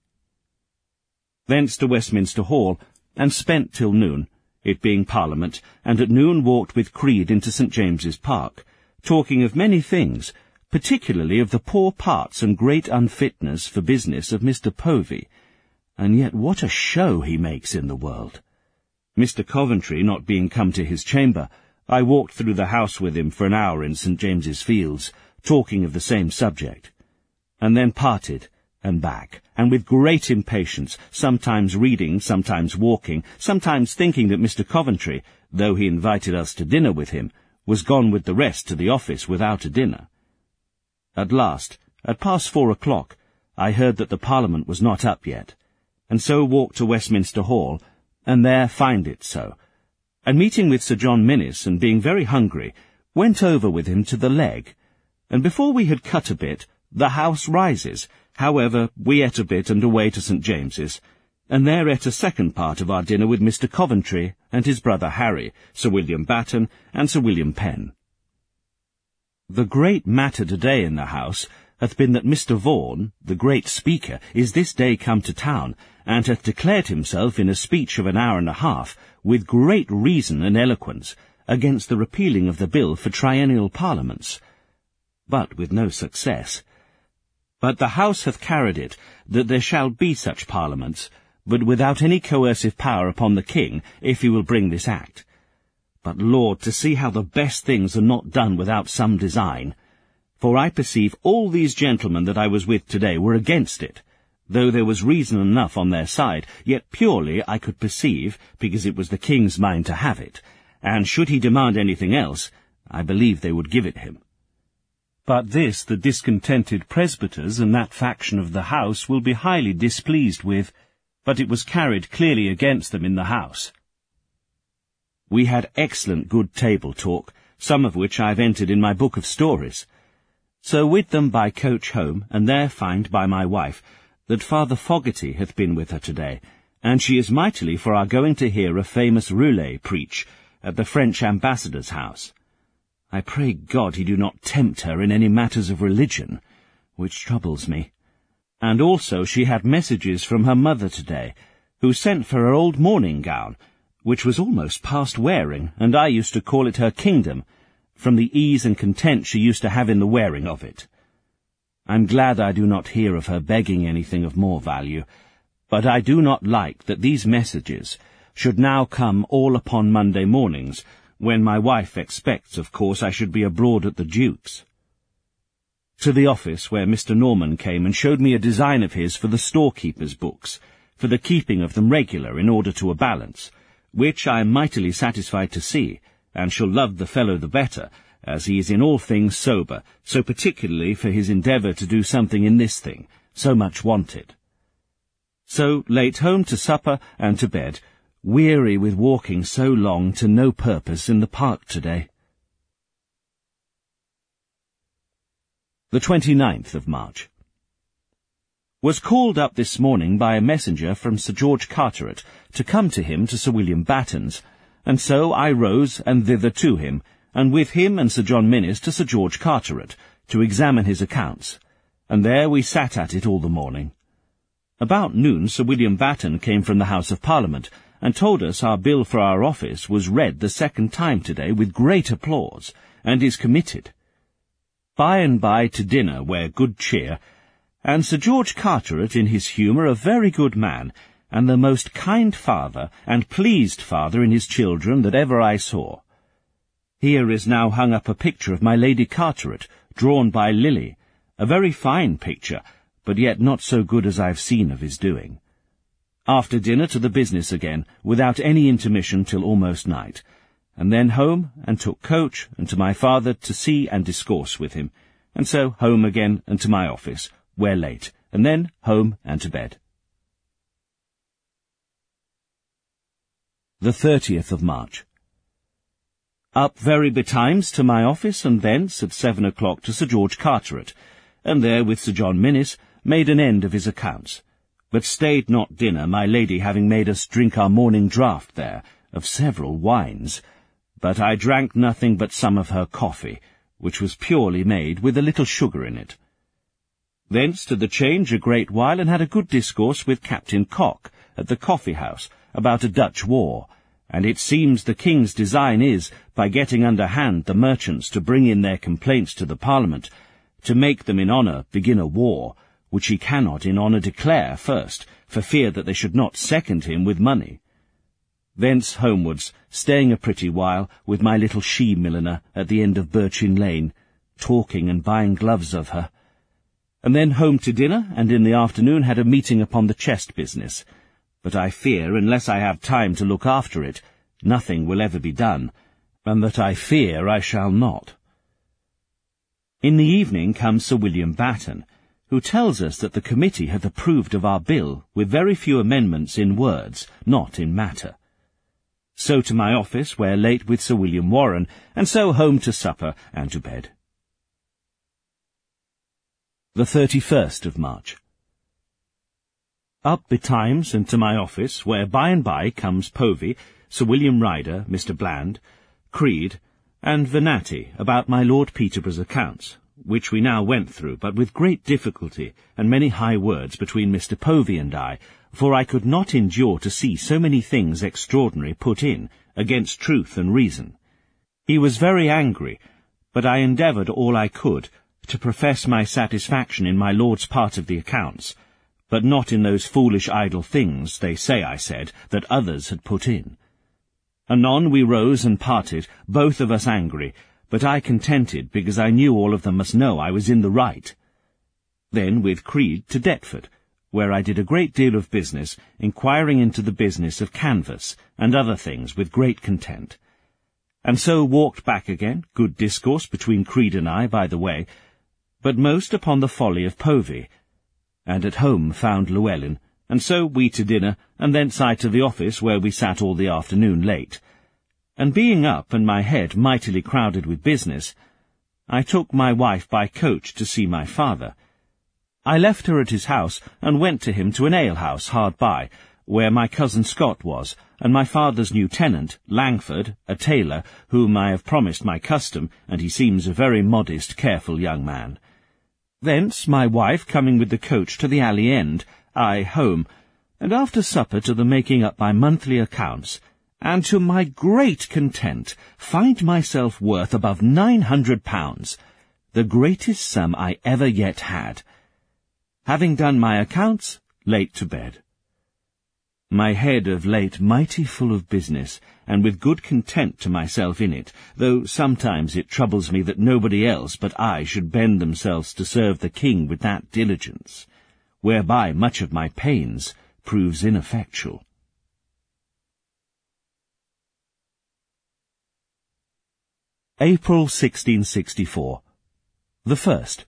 Thence to Westminster Hall, and spent till noon, it being Parliament, and at noon walked with Creed into St. James's Park, talking of many things, particularly of the poor parts and great unfitness for business of Mr. Povey, and yet what a show he makes in the world. Mr. Coventry not being come to his chamber, I walked through the house with him for an hour in St. James's Fields, talking of the same subject, and then parted, and back, and with great impatience, sometimes reading, sometimes walking, sometimes thinking that Mr. Coventry, though he invited us to dinner with him, was gone with the rest to the office without a dinner. At last, at past 4 o'clock, I heard that the Parliament was not up yet, and so walked to Westminster Hall, and there find it so, and meeting with Sir John Minnis, and being very hungry, went over with him to the Leg, and before we had cut a bit, the house rises. However, we ate a bit and away to St. James's, and there ate a second part of our dinner with Mr. Coventry and his brother Harry, Sir William Batten, and Sir William Penn. The great matter today in the House hath been that Mr. Vaughan, the great speaker, is this day come to town, and hath declared himself in a speech of an hour and a half, with great reason and eloquence, against the repealing of the bill for triennial parliaments, but with no success. But the House hath carried it, that there shall be such parliaments, but without any coercive power upon the king, if he will bring this act. But, Lord, to see how the best things are not done without some design. For I perceive all these gentlemen that I was with today were against it, though there was reason enough on their side, yet purely I could perceive, because it was the king's mind to have it, and should he demand anything else, I believe they would give it him. But this the discontented presbyters and that faction of the House will be highly displeased with, but it was carried clearly against them in the House. We had excellent good table talk, some of which I have entered in my book of stories. So with them by coach home, and there find by my wife that Father Fogarty hath been with her today, and she is mightily for our going to hear a famous Roulet preach at the French ambassador's house. I pray God he do not tempt her in any matters of religion, which troubles me. And also she had messages from her mother today, who sent for her old morning gown, which was almost past wearing, and I used to call it her kingdom, from the ease and content she used to have in the wearing of it. I'm glad I do not hear of her begging anything of more value, But I do not like that these messages should now come all upon Monday mornings, when my wife expects, of course, I should be abroad at the Duke's. To the office, where Mr. Norman came and showed me a design of his for the storekeeper's books, for the keeping of them regular in order to a balance, which I am mightily satisfied to see, and shall love the fellow the better, as he is in all things sober, so particularly for his endeavour to do something in this thing, so much wanted. So late home to supper and to bed, weary with walking so long to no purpose in the park today. The 29th of March. Was called up this morning by a messenger from Sir George Carteret to come to him to Sir William Batten's, and so I rose and thither to him, and with him and Sir John Minnis to Sir George Carteret, to examine his accounts, and there we sat at it all the morning. About noon Sir William Batten came from the House of Parliament, and told us our bill for our office was read the second time today with great applause, and is committed. By and by to dinner, where good cheer, and Sir George Carteret in his humour a very good man, and the most kind father and pleased father in his children that ever I saw. Here is now hung up a picture of my Lady Carteret, drawn by Lilly, a very fine picture, but yet not so good as I have seen of his doing. After dinner to the business again, without any intermission till almost night, and then home, and took coach, and to my father to see and discourse with him, and so home again and to my office, where late, and then home and to bed. The 30th of March. Up very betimes to my office, and thence at 7 o'clock to Sir George Carteret, and there with Sir John Minnis made an end of his accounts, but stayed not dinner, my lady having made us drink our morning draught there, of several wines, but I drank nothing but some of her coffee, which was purely made with a little sugar in it. Thence to the Change a great while, and had a good discourse with Captain Cock at the coffee-house about a Dutch war, and it seems the King's design is, by getting under hand the merchants to bring in their complaints to the Parliament, to make them in honour begin a war, which he cannot in honour declare first, for fear that they should not second him with money. Thence homewards, staying a pretty while with my little she-milliner at the end of Birchin Lane, talking and buying gloves of her. And then home to dinner, and in the afternoon had a meeting upon the chest business. But I fear, unless I have time to look after it, nothing will ever be done, and that I fear I shall not. In the evening comes Sir William Batten, who tells us that the committee hath approved of our bill with very few amendments in words, not in matter. So to my office, where late with Sir William Warren, and so home to supper and to bed. The 31st of March. Up betimes and to my office, where by and by comes Povey, Sir William Ryder, Mr. Bland, Creed, and Venati about my Lord Peterborough's accounts, which we now went through, but with great difficulty and many high words between Mr. Povey and I, for I could not endure to see so many things extraordinary put in against truth and reason. He was very angry, but I endeavoured all I could to profess my satisfaction in my Lord's part of the accounts, but not in those foolish idle things, they say I said, that others had put in. Anon we rose and parted, both of us angry, but I contented, because I knew all of them must know I was in the right. Then with Creed to Deptford, where I did a great deal of business, inquiring into the business of canvass and other things with great content. And so walked back again, good discourse between Creed and I by the way, but most upon the folly of Povey, and at home found Llewellyn, and so we to dinner, and thence I to the office, where we sat all the afternoon late. And being up, and my head mightily crowded with business, I took my wife by coach to see my father. I left her at his house, and went to him to an ale-house hard by, where my cousin Scott was, and my father's new tenant, Langford, a tailor, whom I have promised my custom, and he seems a very modest, careful young man. Thence my wife coming with the coach to the alley end, I home, and after supper to the making up my monthly accounts, and to my great content find myself worth above £900, the greatest sum I ever yet had. Having done my accounts, late to bed. My head of late mighty full of business, and with good content to myself in it, though sometimes it troubles me that nobody else but I should bend themselves to serve the king with that diligence, whereby much of my pains proves ineffectual. April 1664. The 1st.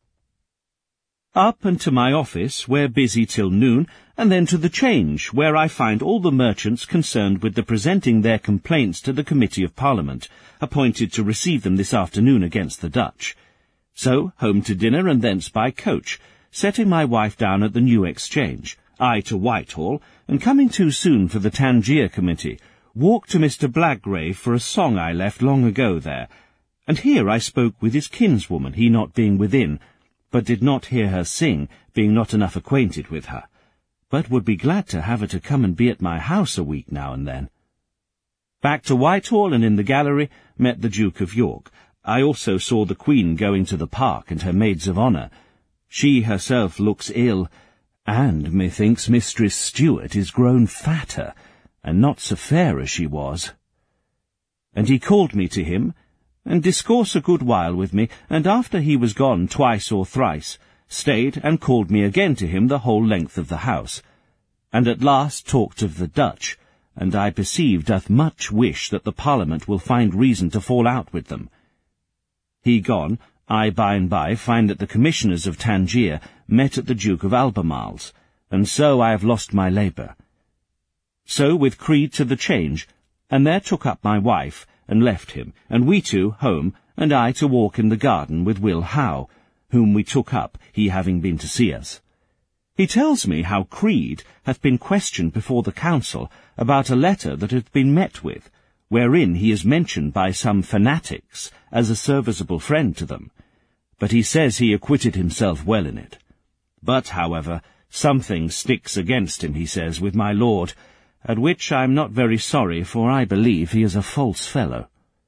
Up and to my office, where busy till noon, and then to the Change, where I find all the merchants concerned with the presenting their complaints to the Committee of Parliament, appointed to receive them this afternoon against the Dutch. So home to dinner, and thence by coach, setting my wife down at the New Exchange, I to Whitehall, and coming too soon for the Tangier Committee, walked to Mr. Blaggrave for a song I left long ago there, and here I spoke with his kinswoman, he not being within, but did not hear her sing, being not enough acquainted with her, but would be glad to have her to come and be at my house a week now and then. Back to Whitehall, and in the gallery met the Duke of York. I also saw the Queen going to the park, and her maids of honour. She herself looks ill, and methinks Mistress Stuart is grown fatter, and not so fair as she was. And he called me to him, and discoursed a good while with me, and after he was gone twice or thrice, stayed and called me again to him the whole length of the house, and at last talked of the Dutch, and I perceive doth much wish that the Parliament will find reason to fall out with them. He gone, I by and by find that the Commissioners of Tangier met at the Duke of Albemarle's, and so I have lost my labour. So with Creed to the Change, and there took up my wife, and left him, and we two home, and I to walk in the garden with Will Howe, whom we took up, he having been to see us. He tells me how Creed hath been questioned before the council about a letter that hath been met with, wherein he is mentioned by some fanatics as a serviceable friend to them, but he says he acquitted himself well in it. But, however, something sticks against him, he says, with my lord, at which I am not very sorry, for I believe he is a false fellow.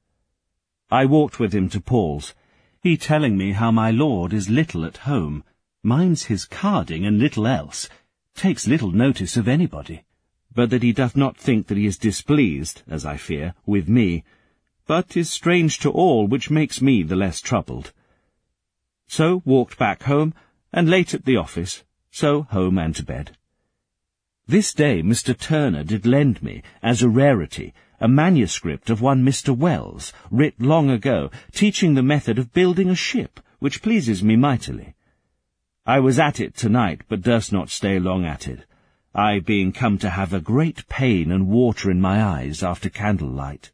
I walked with him to Paul's, he telling me how my lord is little at home, minds his carding and little else, takes little notice of anybody, but that he doth not think that he is displeased, as I fear, with me, but is strange to all, which makes me the less troubled. So walked back home, and late at the office, so home and to bed. This day Mr. Turner did lend me, as a rarity, a manuscript of one Mr. Wells, writ long ago, teaching the method of building a ship, which pleases me mightily. I was at it tonight, but durst not stay long at it, I being come to have a great pain and water in my eyes after candlelight.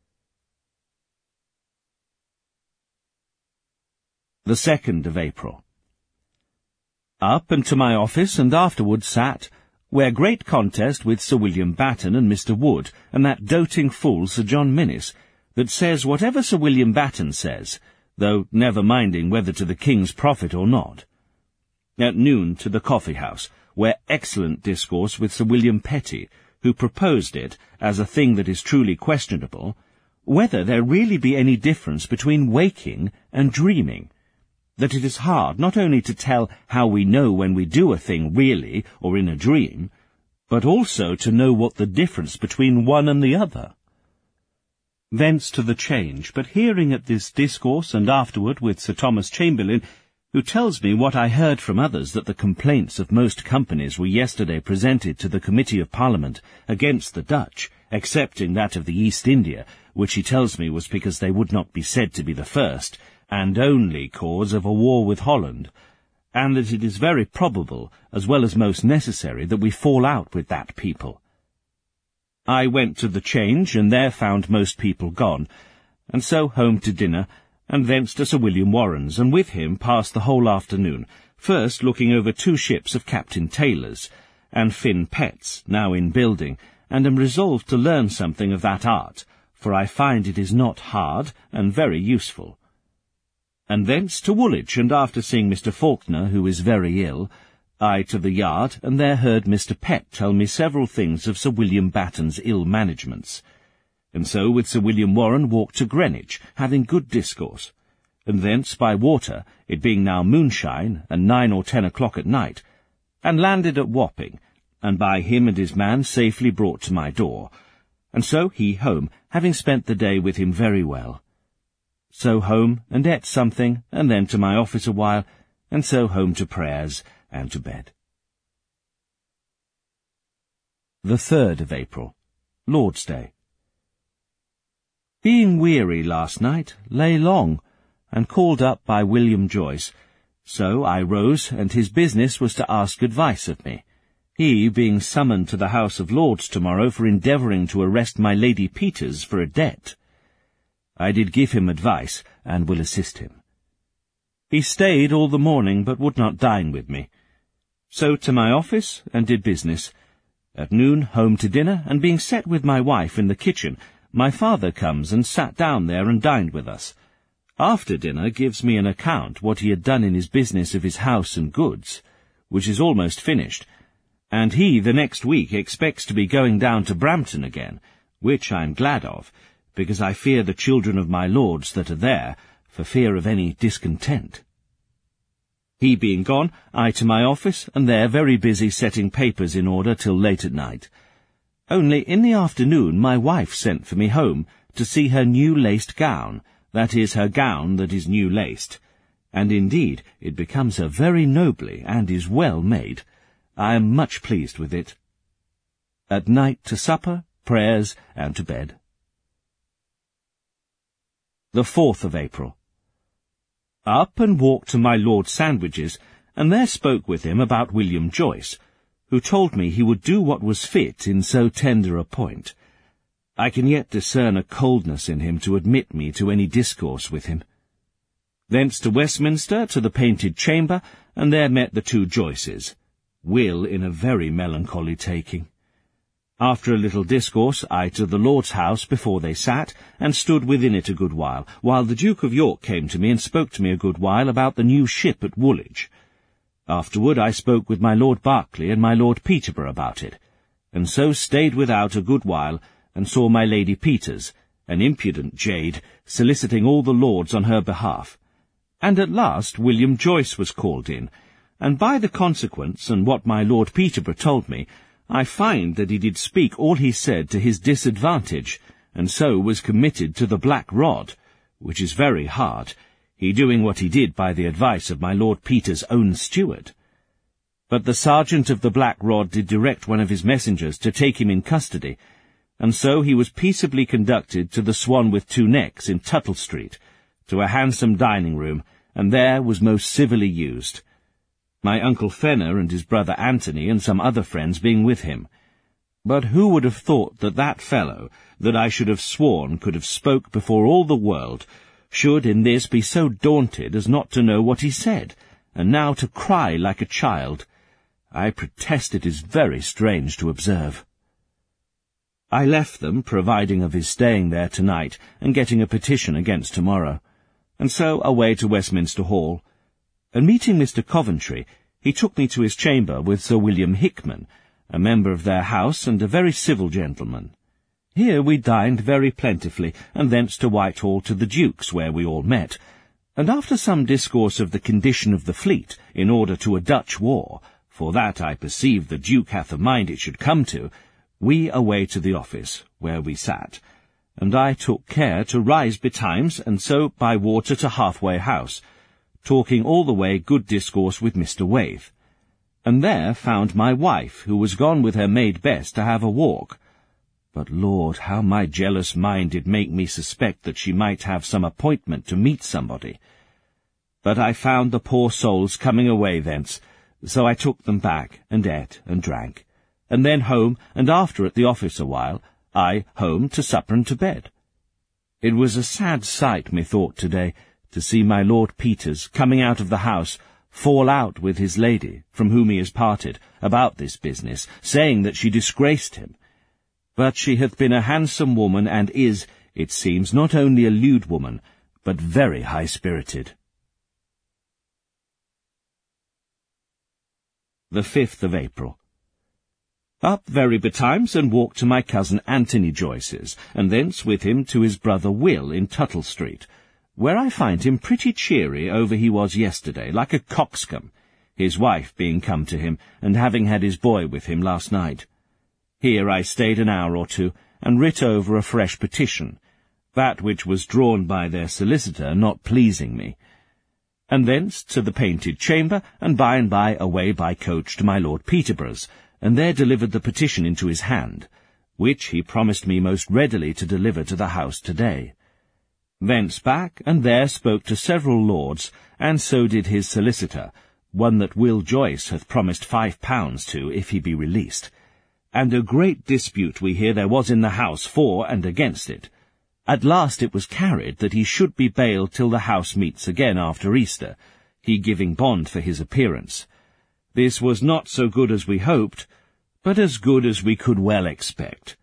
The 2nd of April. Up and to my office, and afterward sat, where great contest with Sir William Batten and Mr. Wood, and that doting fool Sir John Minnis, that says whatever Sir William Batten says, though never minding whether to the king's profit or not. At noon to the coffee-house, where excellent discourse with Sir William Petty, who proposed it, as a thing that is truly questionable, whether there really be any difference between waking and dreaming, that it is hard not only to tell how we know when we do a thing really or in a dream, but also to know what the difference between one and the other. Thence to the Change, but hearing at this discourse, and afterward with Sir Thomas Chamberlain, who tells me what I heard from others, that the complaints of most companies were yesterday presented to the Committee of Parliament against the Dutch, excepting that of the East India, which he tells me was because they would not be said to be the first and only cause of a war with Holland, and that it is very probable, as well as most necessary, that we fall out with that people. I went to the Change, and there found most people gone, and so home to dinner, and thence to Sir William Warren's, and with him passed the whole afternoon, first looking over 2 ships of Captain Taylor's, and Finn Pett's, now in building, and am resolved to learn something of that art, for I find it is not hard, and very useful. And thence to Woolwich, and after seeing Mr. Faulkner, who is very ill, I to the yard, and there heard Mr. Pett tell me several things of Sir William Batten's ill managements, and so with Sir William Warren walked to Greenwich, having good discourse, and thence by water, it being now moonshine, and 9 or 10 o'clock at night, and landed at Wapping, and by him and his man safely brought to my door, and so he home, having spent the day with him very well. So home, and ate something, and then to my office a while, and so home to prayers, and to bed. The 3rd of April, Lord's Day. Being weary last night, lay long, and called up by William Joyce. So I rose, and his business was to ask advice of me, he being summoned to the House of Lords tomorrow for endeavouring to arrest my Lady Peters for a debt. I did give him advice, and will assist him. He stayed all the morning, but would not dine with me. So to my office, and did business. At noon home to dinner, and being set with my wife in the kitchen, my father comes and sat down there and dined with us. After dinner gives me an account what he had done in his business of his house and goods, which is almost finished, and he the next week expects to be going down to Brampton again, which I am glad of, because I fear the children of my lords that are there, for fear of any discontent. He being gone, I to my office, and there very busy setting papers in order till late at night. Only in the afternoon my wife sent for me home to see her new laced gown, that is, her gown that is new laced, and indeed it becomes her very nobly, and is well made. I am much pleased with it. At night to supper, prayers, and to bed. The 4th of April. Up and walked to my Lord Sandwich's, and there spoke with him about William Joyce, who told me he would do what was fit in so tender a point. I can yet discern a coldness in him to admit me to any discourse with him. Thence to Westminster, to the Painted Chamber, and there met the 2 Joyces, Will in a very melancholy taking. After a little discourse, I to the Lord's house before they sat, and stood within it a good while the Duke of York came to me and spoke to me a good while about the new ship at Woolwich. Afterward I spoke with my Lord Berkeley and my Lord Peterborough about it, and so stayed without a good while, and saw my Lady Peters, an impudent jade, soliciting all the lords on her behalf. And at last William Joyce was called in, and by the consequence, and what my Lord Peterborough told me, I find that he did speak all he said to his disadvantage, and so was committed to the black rod, which is very hard, he doing what he did by the advice of my Lord Peter's own steward. But the sergeant of the black rod did direct one of his messengers to take him in custody, and so he was peaceably conducted to the Swan with 2 Necks in Tuttle Street, to a handsome dining-room, and there was most civilly used, my Uncle Fenner and his brother Anthony and some other friends being with him. But who would have thought that that fellow, that I should have sworn could have spoke before all the world, should in this be so daunted as not to know what he said, and now to cry like a child? I protest it is very strange to observe. I left them, providing of his staying there tonight, and getting a petition against tomorrow, and so away to Westminster Hall. And meeting Mr. Coventry, he took me to his chamber with Sir William Hickman, a member of their house and a very civil gentleman. Here we dined very plentifully, and thence to Whitehall to the Duke's, where we all met, and after some discourse of the condition of the fleet in order to a Dutch war, for that I perceive the Duke hath a mind it should come to, we away to the office, where we sat, and I took care to rise betimes, and so by water to Halfway House, talking all the way good discourse with Mr. Waith, and there found my wife, who was gone with her maid Bess to have a walk. But, Lord, how my jealous mind did make me suspect that she might have some appointment to meet somebody. But I found the poor souls coming away thence, so I took them back, and ate and drank, and then home, and after at the office a while, I home to supper and to bed. It was a sad sight, methought, to-day, to see my Lord Peters, coming out of the house, fall out with his lady, from whom he is parted, about this business, saying that she disgraced him. But she hath been a handsome woman, and is, it seems, not only a lewd woman, but very high-spirited. The 5th of April. Up very betimes, and walked to my cousin Anthony Joyce's, and thence with him to his brother Will in Tuttle Street, where I find him pretty cheery over he was yesterday, like a coxcomb. his wife being come to him, and having had his boy with him last night. Here I stayed an hour or two, and writ over a fresh petition, that which was drawn by their solicitor not pleasing me, and thence to the Painted Chamber, and by away by coach to my Lord Peterborough's, and there delivered the petition into his hand, which he promised me most readily to deliver to the House today. Thence back, and there spoke to several lords, and so did his solicitor, one that Will Joyce hath promised £5 to, if he be released. And a great dispute we hear there was in the House for and against it. At last it was carried that he should be bailed till the House meets again after Easter, he giving bond for his appearance. This was not so good as we hoped, but as good as we could well expect.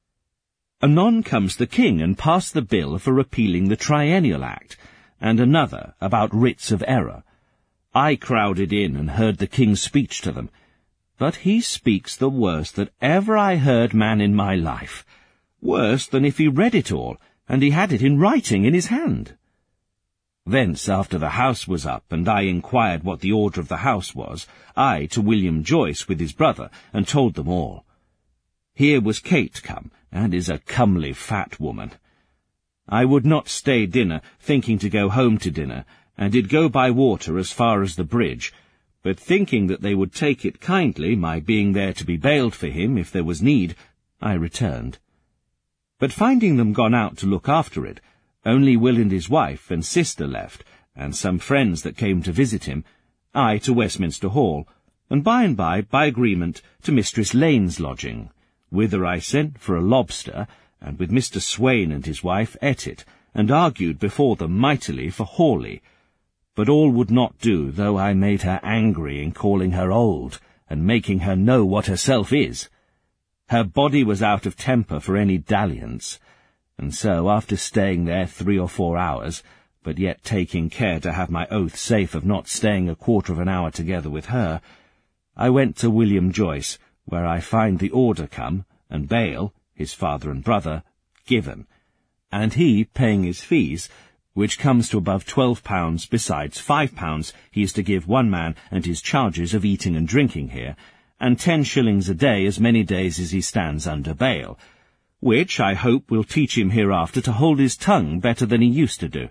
Anon comes the King and passed the bill for repealing the Triennial Act, and another about writs of error. I crowded in and heard the King's speech to them, but he speaks the worst that ever I heard man in my life, worse than if he read it all, and he had it in writing in his hand. Thence, after the House was up, and I inquired what the order of the House was, I to William Joyce with his brother, and told them all. Here was Kate come, and is a comely fat woman. I would not stay dinner, thinking to go home to dinner, and did go by water as far as the bridge, but thinking that they would take it kindly, my being there to be bailed for him if there was need, I returned. But finding them gone out to look after it, only Will and his wife and sister left, and some friends that came to visit him, I to Westminster Hall, and by agreement, to Mistress Lane's lodging, whither I sent for a lobster, and with Mr. Swain and his wife ate it, and argued before them mightily for Hawley. But all would not do, though I made her angry in calling her old, and making her know what herself is. Her body was out of temper for any dalliance, and so, after staying there 3 or 4 hours, but yet taking care to have my oath safe of not staying a quarter of an hour together with her, I went to William Joyce, where I find the order come, and bail, his father and brother, given, and he paying his fees, which comes to above £12, besides £5 he is to give one man and his charges of eating and drinking here, and 10 shillings a day as many days as he stands under bail, which I hope will teach him hereafter to hold his tongue better than he used to do.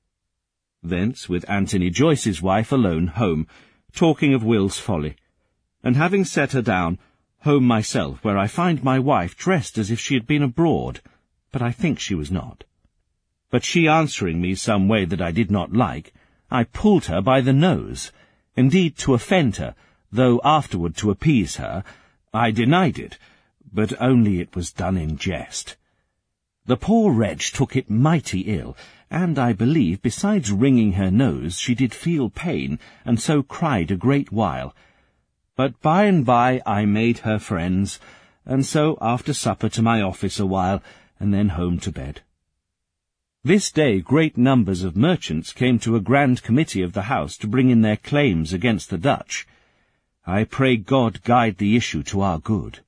Thence with Anthony Joyce's wife alone home, talking of Will's folly, and having set her down, home myself, where I find my wife dressed as if she had been abroad, but I think she was not. But she answering me some way that I did not like, I pulled her by the nose, indeed to offend her, though afterward to appease her, I denied it, but only it was done in jest. The poor wretch took it mighty ill, and I believe, besides wringing her nose, she did feel pain, and so cried a great while. But by I made her friends, and so after supper to my office a while, and then home to bed. This day great numbers of merchants came to a grand committee of the House to bring in their claims against the Dutch. I pray God guide the issue to our good.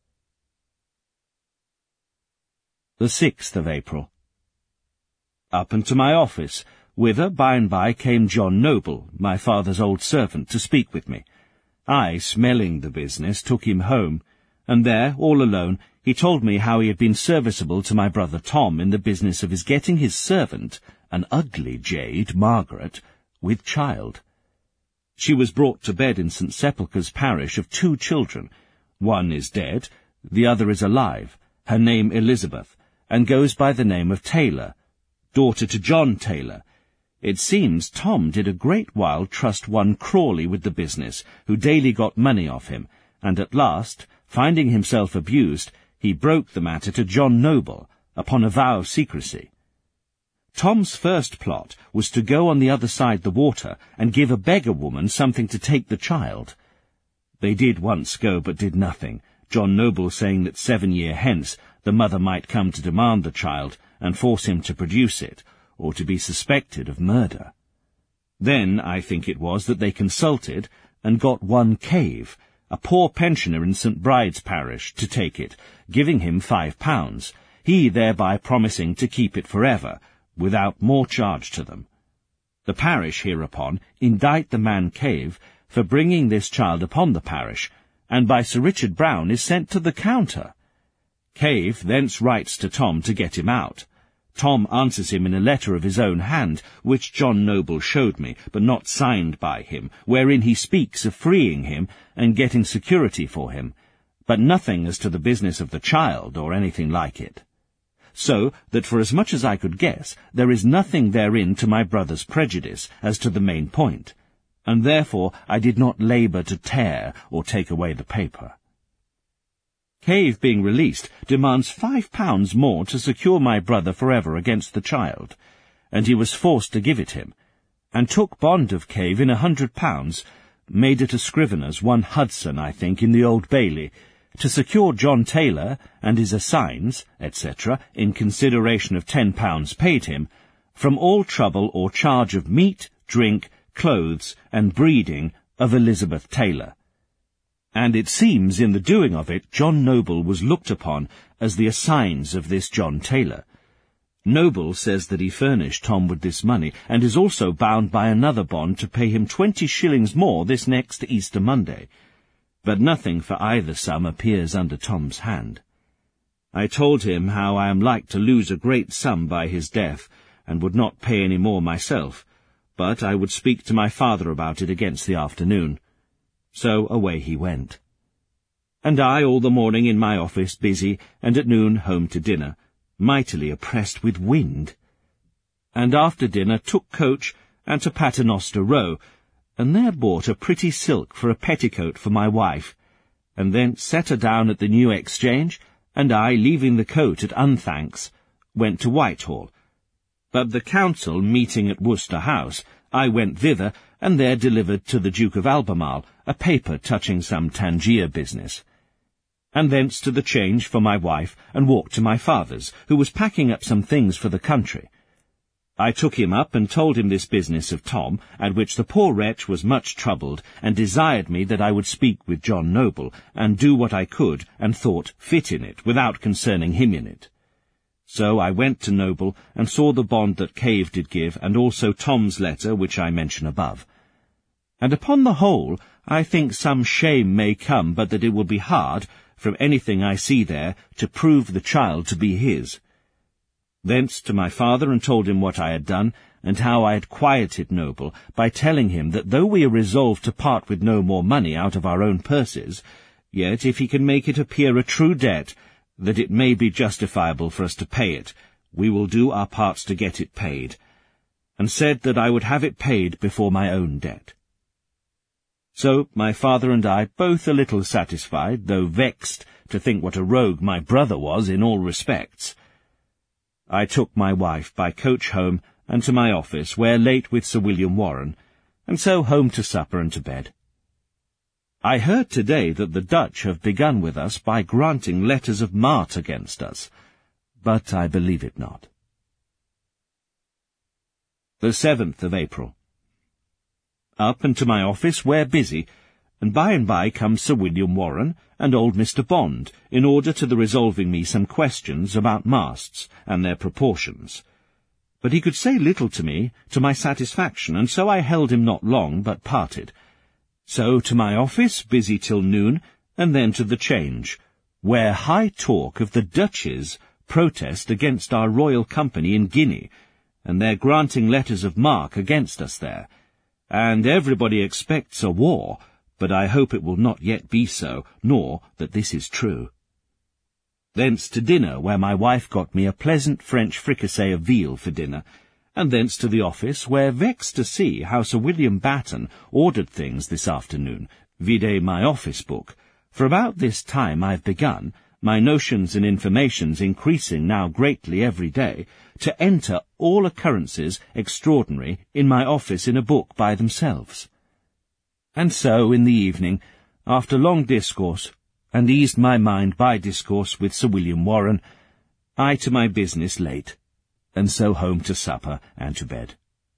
The 6th of April. Up and to my office, whither by came John Noble, my father's old servant, to speak with me. I, smelling the business, took him home, and there, all alone, he told me how he had been serviceable to my brother Tom in the business of his getting his servant, an ugly jade, Margaret, with child. She was brought to bed in St. Sepulchre's parish of 2 children. One is dead, the other is alive, her name Elizabeth, and goes by the name of Taylor, daughter to John Taylor. It seems Tom did a great while trust one Crawley with the business, who daily got money off him, and at last, finding himself abused, he broke the matter to John Noble, upon a vow of secrecy. Tom's first plot was to go on the other side the water, and give a beggar woman something to take the child. They did once go, but did nothing, John Noble saying that 7 years hence the mother might come to demand the child, and force him to produce it, or to be suspected of murder. Then, I think it was, that they consulted, and got one Cave, a poor pensioner in St. Bride's parish, to take it, giving him £5, he thereby promising to keep it forever, without more charge to them. The parish hereupon indict the man Cave, for bringing this child upon the parish, and by Sir Richard Brown is sent to the counter. Cave thence writes to Tom to get him out. Tom answers him in a letter of his own hand, which John Noble showed me, but not signed by him, wherein he speaks of freeing him and getting security for him, but nothing as to the business of the child or anything like it. So that for as much as I could guess, there is nothing therein to my brother's prejudice as to the main point, and therefore I did not labour to tear or take away the paper. Cave, being released, demands £5 more to secure my brother for ever against the child, and he was forced to give it him, and took bond of Cave in £100, made it a scrivener's, one Hudson, I think, in the Old Bailey, to secure John Taylor and his assigns, etc., in consideration of £10 paid him, from all trouble or charge of meat, drink, clothes, and breeding of Elizabeth Taylor. And it seems in the doing of it John Noble was looked upon as the assigns of this John Taylor. Noble says that he furnished Tom with this money, and is also bound by another bond to pay him 20 shillings more this next Easter Monday. But nothing for either sum appears under Tom's hand. I told him how I am like to lose a great sum by his death, and would not pay any more myself, but I would speak to my father about it against the afternoon. So away he went. And I all the morning in my office busy, and at noon home to dinner, mightily oppressed with wind. And after dinner took coach and to Paternoster Row, and there bought a pretty silk for a petticoat for my wife, and then set her down at the New Exchange, and I, leaving the coat at Unthanks, went to Whitehall. But the council meeting at Worcester House, I went thither, and there delivered to the Duke of Albemarle a paper touching some Tangier business. And thence to the Change for my wife, and walked to my father's, who was packing up some things for the country. I took him up and told him this business of Tom, at which the poor wretch was much troubled, and desired me that I would speak with John Noble, and do what I could, and thought fit in it, without concerning him in it. So I went to Noble, and saw the bond that Cave did give, and also Tom's letter, which I mention above. And upon the whole, I think some shame may come, but that it will be hard, from anything I see there, to prove the child to be his. Thence to my father, and told him what I had done, and how I had quieted Noble, by telling him that though we are resolved to part with no more money out of our own purses, yet if he can make it appear a true debt, that it may be justifiable for us to pay it, we will do our parts to get it paid, and said that I would have it paid before my own debt. So my father and I, both a little satisfied, though vexed to think what a rogue my brother was in all respects, I took my wife by coach home, and to my office, where late with Sir William Warren, and so home to supper and to bed. I heard today that the Dutch have begun with us by granting letters of marque against us, but I believe it not. The 7th of April. Up and to my office, where busy, and by comes Sir William Warren and old Mr. Bond, in order to the resolving me some questions about masts and their proportions. But he could say little to me, to my satisfaction, and so I held him not long, but parted. So to my office, busy till noon, and then to the Change, where high talk of the Dutch's protest against our Royal Company in Guinea, and their granting letters of marque against us there, and everybody expects a war, but I hope it will not yet be so, nor that this is true. Thence to dinner, where my wife got me a pleasant French fricassee of veal for dinner, and thence to the office, where vexed to see how Sir William Batten ordered things this afternoon, vide my office book, for about this time I have begun, my notions and informations increasing now greatly every day, to enter all occurrences extraordinary in my office in a book by themselves. And so, in the evening, after long discourse, and eased my mind by discourse with Sir William Warren, I to my business late, and so home to supper and to bed.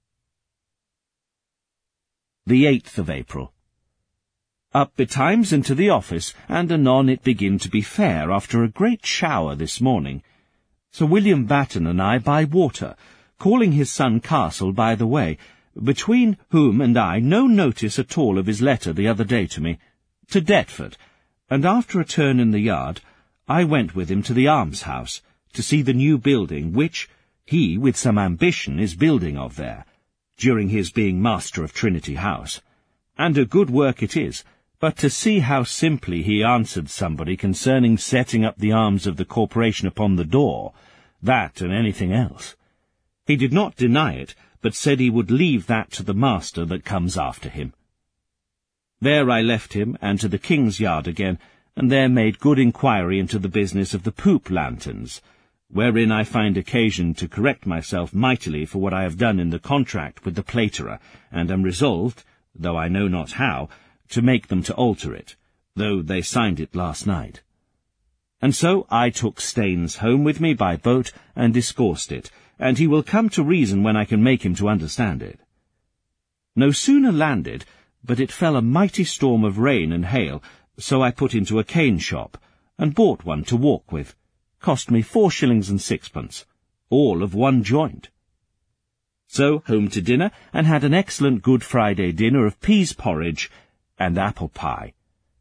The 8th of April. Up betimes into the office, and anon it begin to be fair after a great shower this morning. Sir William Batten and I by water, calling his son Castle by the way, between whom and I no notice at all of his letter the other day to me, to Deptford, and after a turn in the yard, I went with him to the almshouse, to see the new building which he, with some ambition, is building of there, during his being master of Trinity House. And a good work it is, but to see how simply he answered somebody concerning setting up the arms of the corporation upon the door, that and anything else. He did not deny it, but said he would leave that to the master that comes after him. There I left him, and to the King's Yard again, and there made good inquiry into the business of the poop lanterns, wherein I find occasion to correct myself mightily for what I have done in the contract with the platerer, and am resolved, though I know not how, to make them to alter it, though they signed it last night. And so I took Staines home with me by boat, and discoursed it, and he will come to reason when I can make him to understand it. No sooner landed, but it fell a mighty storm of rain and hail, so I put into a cane shop, and bought one to walk with. Cost me 4 shillings and 6pence, all of one joint. So home to dinner, and had an excellent Good Friday dinner of peas porridge and apple pie.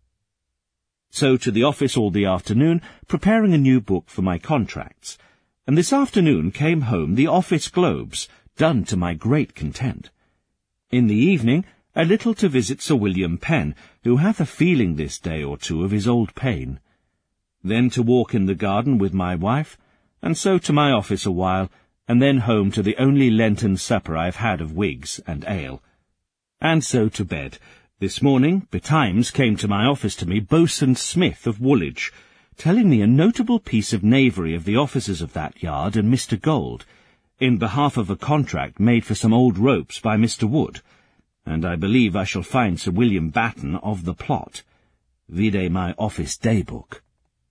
So to the office all the afternoon, preparing a new book for my contracts, and this afternoon came home the office globes, done to my great content. In the evening, a little to visit Sir William Penn, who hath a feeling this day or two of his old pain. Then to walk in the garden with my wife, and so to my office a while, and then home to the only Lenten supper I have had of wigs and ale. And so to bed. This morning, betimes, came to my office to me Boatswain Smith of Woolwich, telling me a notable piece of knavery of the officers of that yard and Mr. Gold, in behalf of a contract made for some old ropes by Mr. Wood, and I believe I shall find Sir William Batten of the plot. Vide my office day-book.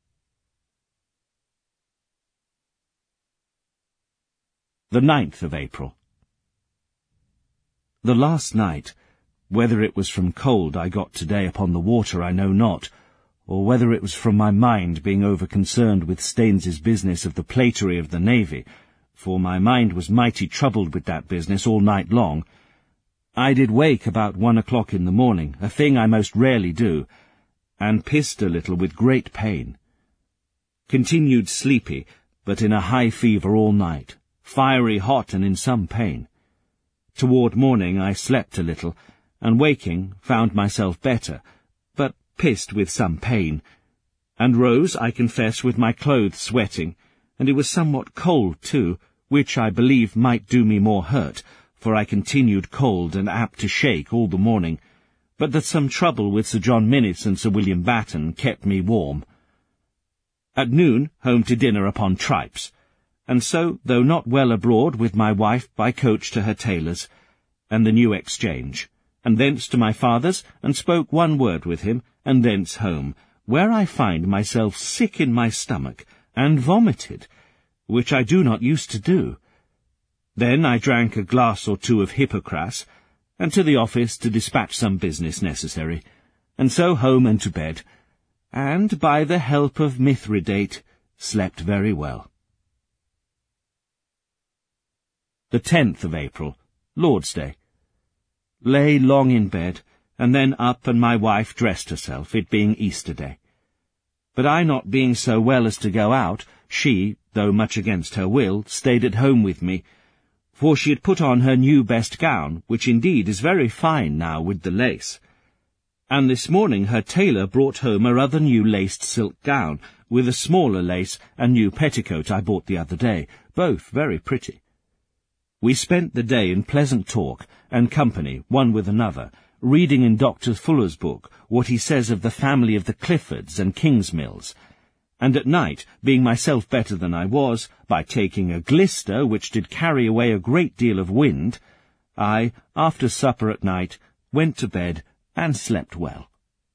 The 9th of April. The last night, whether it was from cold I got today upon the water I know not, or whether it was from my mind being over-concerned with Staines's business of the platery of the navy, for my mind was mighty troubled with that business all night long, I did wake about 1 o'clock in the morning, a thing I most rarely do, and pissed a little with great pain. Continued sleepy, but in a high fever all night, fiery hot and in some pain. Toward morning I slept a little, and waking found myself better, but pissed with some pain, and rose, I confess, with my clothes sweating, and it was somewhat cold too, which I believe might do me more hurt, for I continued cold and apt to shake all the morning, but that some trouble with Sir John Minnis and Sir William Batten kept me warm. At noon home to dinner upon tripes, and so, though not well abroad, with my wife by coach to her tailor's, and the New Exchange, and thence to my father's, and spoke one word with him, and thence home, where I find myself sick in my stomach, and vomited, which I do not use to do. Then I drank a glass or two of Hippocras, and to the office to dispatch some business necessary, and so home and to bed, and by the help of Mithridate slept very well. The 10th of April, Lord's Day. Lay long in bed, and then up, and my wife dressed herself, it being Easter Day. But I not being so well as to go out, she, though much against her will, stayed at home with me, for she had put on her new best gown, which indeed is very fine now with the lace. And this morning her tailor brought home her other new laced silk gown, with a smaller lace and new petticoat I bought the other day, both very pretty. We spent the day in pleasant talk and company, one with another, reading in Dr. Fuller's book what he says of the family of the Cliffords and Kingsmills, and at night, being myself better than I was, by taking a glister which did carry away a great deal of wind, I, after supper at night, went to bed and slept well.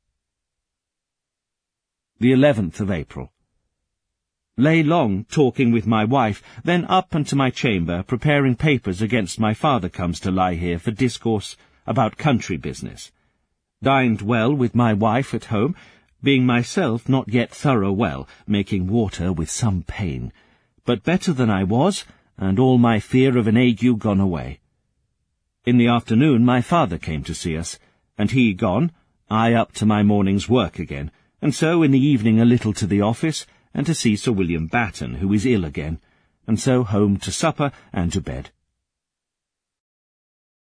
The 11th of April. Lay long talking with my wife, then up unto my chamber, preparing papers against my father comes to lie here for discourse about country business. Dined well with my wife at home, being myself not yet thorough well, making water with some pain, but better than I was, and all my fear of an ague gone away. In the afternoon my father came to see us, and he gone, I up to my morning's work again, and so in the evening a little to the office, and to see Sir William Batten, who is ill again, and so home to supper and to bed.